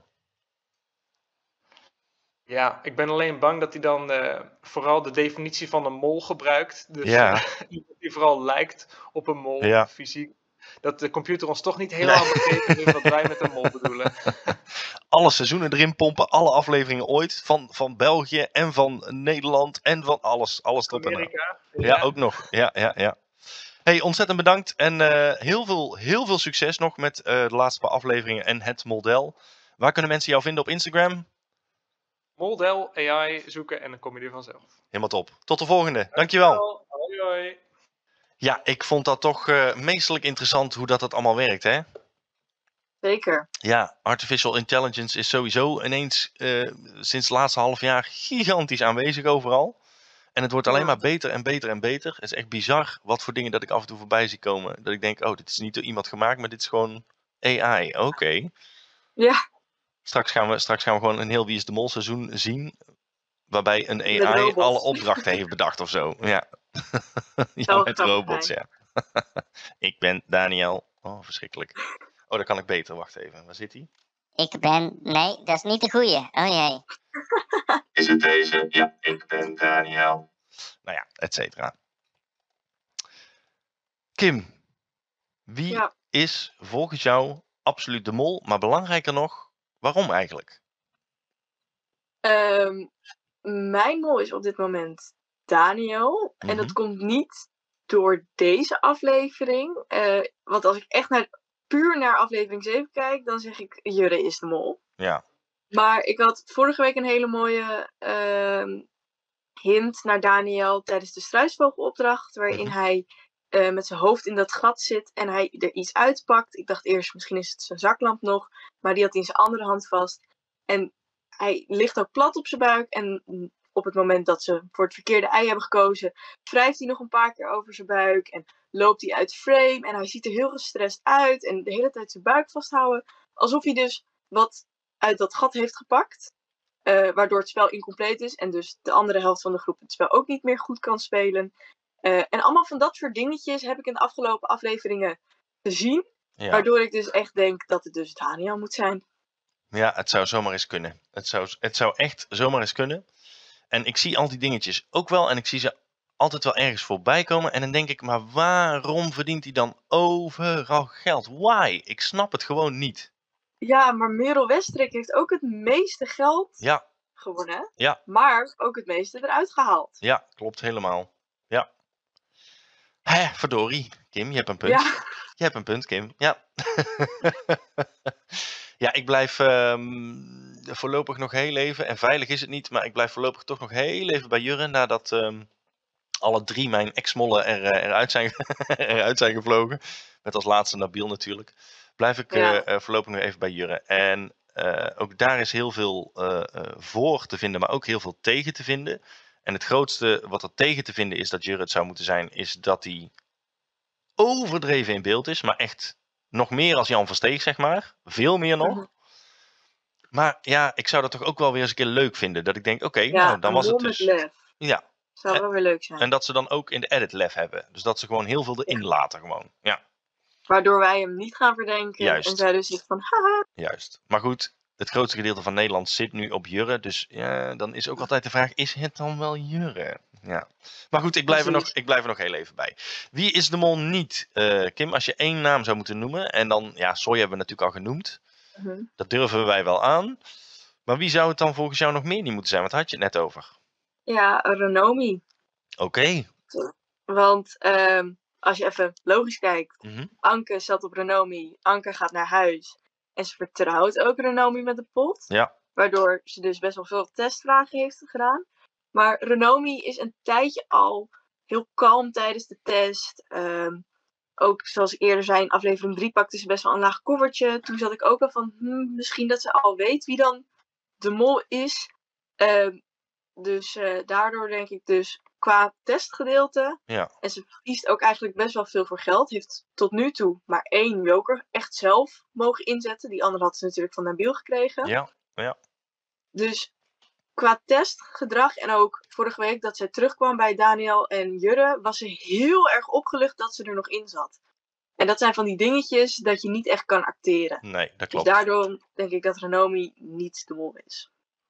Ja, ik ben alleen bang dat hij dan uh, vooral de definitie van een mol gebruikt. Dus ja. die vooral lijkt op een mol, ja. fysiek. Dat de computer ons toch niet helemaal nee. begrepen heeft wat wij met een mol bedoelen. Alle seizoenen erin pompen, alle afleveringen ooit. Van, van België en van Nederland en van alles. Alles erop en Amerika. Ja. ja, ook nog. Ja, ja, ja. Hey, ontzettend bedankt. En uh, heel, veel, heel veel succes nog met uh, de laatste paar afleveringen en het model. Waar kunnen mensen jou vinden op Instagram? Moldel A I zoeken en dan kom je er vanzelf. Helemaal top. Tot de volgende. Dankjewel. Dankjewel. Hoi, hoi. Ja, ik vond dat toch uh, meestelijk interessant hoe dat, dat allemaal werkt, hè? Zeker. Ja, artificial intelligence is sowieso ineens uh, sinds het laatste half jaar gigantisch aanwezig overal. En het wordt alleen ja. maar beter en beter en beter. Het is echt bizar wat voor dingen dat ik af en toe voorbij zie komen. Dat ik denk, oh, dit is niet door iemand gemaakt, maar dit is gewoon A I. Oké. Okay. Ja. Straks gaan, we, straks gaan we gewoon een heel Wie is de Mol seizoen zien. Waarbij een A I alle opdrachten heeft bedacht of zo. Ja, ja met robots, ja. Ik ben Daniel. Oh, verschrikkelijk. Oh, dan kan ik beter. Wacht even. Waar zit hij? Ik ben... Nee, dat is niet de goeie. Oh jee. Is het deze? Ja, ik ben Daniel. Nou ja, et cetera. Kim, wie ja. is volgens jou absoluut de mol. Maar belangrijker nog, waarom eigenlijk? Ehm, mijn mol is op dit moment Daniel. En dat Mhm. komt niet door deze aflevering. Eh, want als ik echt naar, puur naar aflevering zeven kijk, dan zeg ik Jurre is de mol. Ja. Maar ik had vorige week een hele mooie ehm, hint naar Daniel tijdens de struisvogelopdracht. Waarin Mhm. hij eh, met zijn hoofd in dat gat zit en hij er iets uitpakt. Ik dacht eerst misschien is het zijn zaklamp nog. Maar die had hij in zijn andere hand vast. En hij ligt ook plat op zijn buik. En op het moment dat ze voor het verkeerde ei hebben gekozen, wrijft hij nog een paar keer over zijn buik. En loopt hij uit frame. En hij ziet er heel gestrest uit. En de hele tijd zijn buik vasthouden. Alsof hij dus wat uit dat gat heeft gepakt. Uh, waardoor het spel incompleet is. En dus de andere helft van de groep het spel ook niet meer goed kan spelen. Uh, en allemaal van dat soort dingetjes heb ik in de afgelopen afleveringen gezien. Ja. Waardoor ik dus echt denk dat het dus Daniel moet zijn. Ja, het zou zomaar eens kunnen. Het zou, het zou echt zomaar eens kunnen. En ik zie al die dingetjes ook wel. En ik zie ze altijd wel ergens voorbij komen. En dan denk ik, maar waarom verdient hij dan overal geld? Why? Ik snap het gewoon niet. Ja, maar Merel Westrik heeft ook het meeste geld Ja. gewonnen. Ja. Maar ook het meeste eruit gehaald. Ja, klopt helemaal. Ja. Hé, verdorie. Kim, je hebt een punt. Ja. Je hebt een punt, Kim. Ja. Ja, ik blijf um, voorlopig nog heel even, en veilig is het niet, maar ik blijf voorlopig toch nog heel even bij Jurre, nadat um, alle drie mijn ex-mollen er, eruit, zijn, eruit zijn gevlogen. Met als laatste Nabil natuurlijk. Blijf ik ja. uh, voorlopig nog even bij Jurre. En uh, ook daar is heel veel uh, uh, voor te vinden, maar ook heel veel tegen te vinden. En het grootste wat er tegen te vinden is dat Jurre het zou moeten zijn, is dat hij overdreven in beeld is, maar echt nog meer als Jan Versteeg, zeg maar. Veel meer nog. Mm-hmm. Maar ja, ik zou dat toch ook wel weer eens een keer leuk vinden. Dat ik denk, oké, okay, ja, nou, dan was het dus... Lef. Ja. Zou wel weer leuk zijn. En dat ze dan ook in de edit lef hebben. Dus dat ze gewoon heel veel erin ja. laten gewoon. Ja. Waardoor wij hem niet gaan verdenken. Juist. En zij dus zegt van, haha. Juist. Maar goed, het grootste gedeelte van Nederland zit nu op Jurre. Dus ja, dan is ook altijd de vraag, is het dan wel Jurre? Ja. Maar goed, ik blijf, er nog, ik blijf er nog heel even bij. Wie is de mol niet? Uh, Kim, als je één naam zou moeten noemen. En dan, ja, Soy hebben we natuurlijk al genoemd. Uh-huh. Dat durven wij wel aan. Maar wie zou het dan volgens jou nog meer niet moeten zijn? Wat had je het net over? Ja, Renomi. Oké. Okay. Want um, als je even logisch kijkt. Mm-hmm. Anke zat op Renomi. Anke gaat naar huis. En ze vertrouwt ook Renomi met de pot. Ja. Waardoor ze dus best wel veel testvragen heeft gedaan. Maar Renomi is een tijdje al heel kalm tijdens de test. Um, ook zoals ik eerder zei, in aflevering drie pakte ze best wel een laag covertje. Toen zat ik ook al van, hmm, misschien dat ze al weet wie dan de mol is. Uh, dus uh, daardoor denk ik dus qua testgedeelte. Ja. En ze verliest ook eigenlijk best wel veel voor geld. Heeft tot nu toe maar één joker echt zelf mogen inzetten. Die andere had ze natuurlijk van Nabil gekregen. Ja, ja. Dus qua testgedrag en ook vorige week dat zij terugkwam bij Daniel en Jurre, was ze heel erg opgelucht dat ze er nog in zat. En dat zijn van die dingetjes dat je niet echt kan acteren. Nee, dat klopt. Dus daardoor denk ik dat Renomi niet de mol is.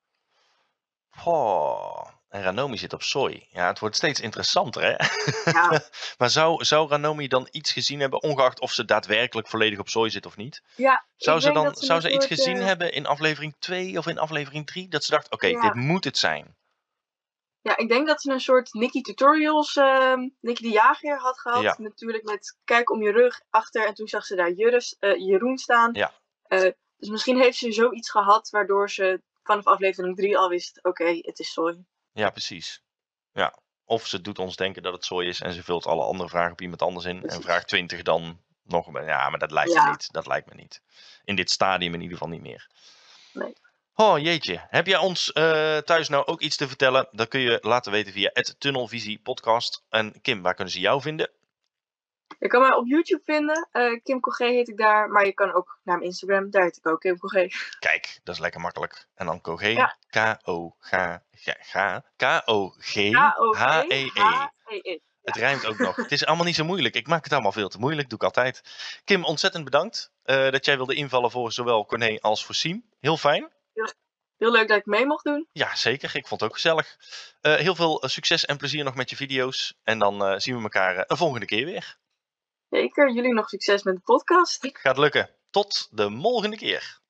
Oh, en Ranomi zit op Soy. Ja, het wordt steeds interessanter, hè? Ja. Maar zou, zou Ranomi dan iets gezien hebben, ongeacht of ze daadwerkelijk volledig op Soy zit of niet? Ja, zou ze dan ze zou ze iets soort, gezien uh... hebben in aflevering twee of in aflevering drie? Dat ze dacht, oké, okay, ja. dit moet het zijn. Ja, ik denk dat ze een soort Nikki Tutorials, uh, Nikki de Jager had gehad. Ja. Natuurlijk met kijk om je rug achter en toen zag ze daar Jurre, uh, Jeroen staan. Ja. Uh, dus misschien heeft ze zoiets gehad waardoor ze vanaf aflevering drie al wist, oké, okay, het is Soy. Ja, precies. Ja. Of ze doet ons denken dat het Soy is en ze vult alle andere vragen op iemand anders in. Precies. En vraag twintig dan nog. Ja, maar dat lijkt ja. me niet. Dat lijkt me niet. In dit stadium in ieder geval niet meer. Nee. Oh jeetje, heb jij ons uh, thuis nou ook iets te vertellen? Dat kun je laten weten via het Tunnelvisie podcast. En Kim, waar kunnen ze jou vinden? Je kan mij op YouTube vinden. Uh, Kim Cogé heet ik daar. Maar je kan ook naar mijn Instagram. Daar heet ik ook Kim Cogé. Kijk, dat is lekker makkelijk. En dan Cogé. Ja. K O G K O G H E E. Het rijmt ook nog. Het is allemaal niet zo moeilijk. Ik maak het allemaal veel te moeilijk. Doe ik altijd. Kim, ontzettend bedankt uh, dat jij wilde invallen voor zowel Corné als voor Siem. Heel fijn. Heel, heel leuk dat ik mee mocht doen. Ja, zeker. Ik vond het ook gezellig. Uh, heel veel uh, succes en plezier nog met je video's. En dan uh, zien we elkaar uh, een volgende keer weer. Zeker. Jullie nog succes met de podcast. Gaat lukken. tot de volgende keer.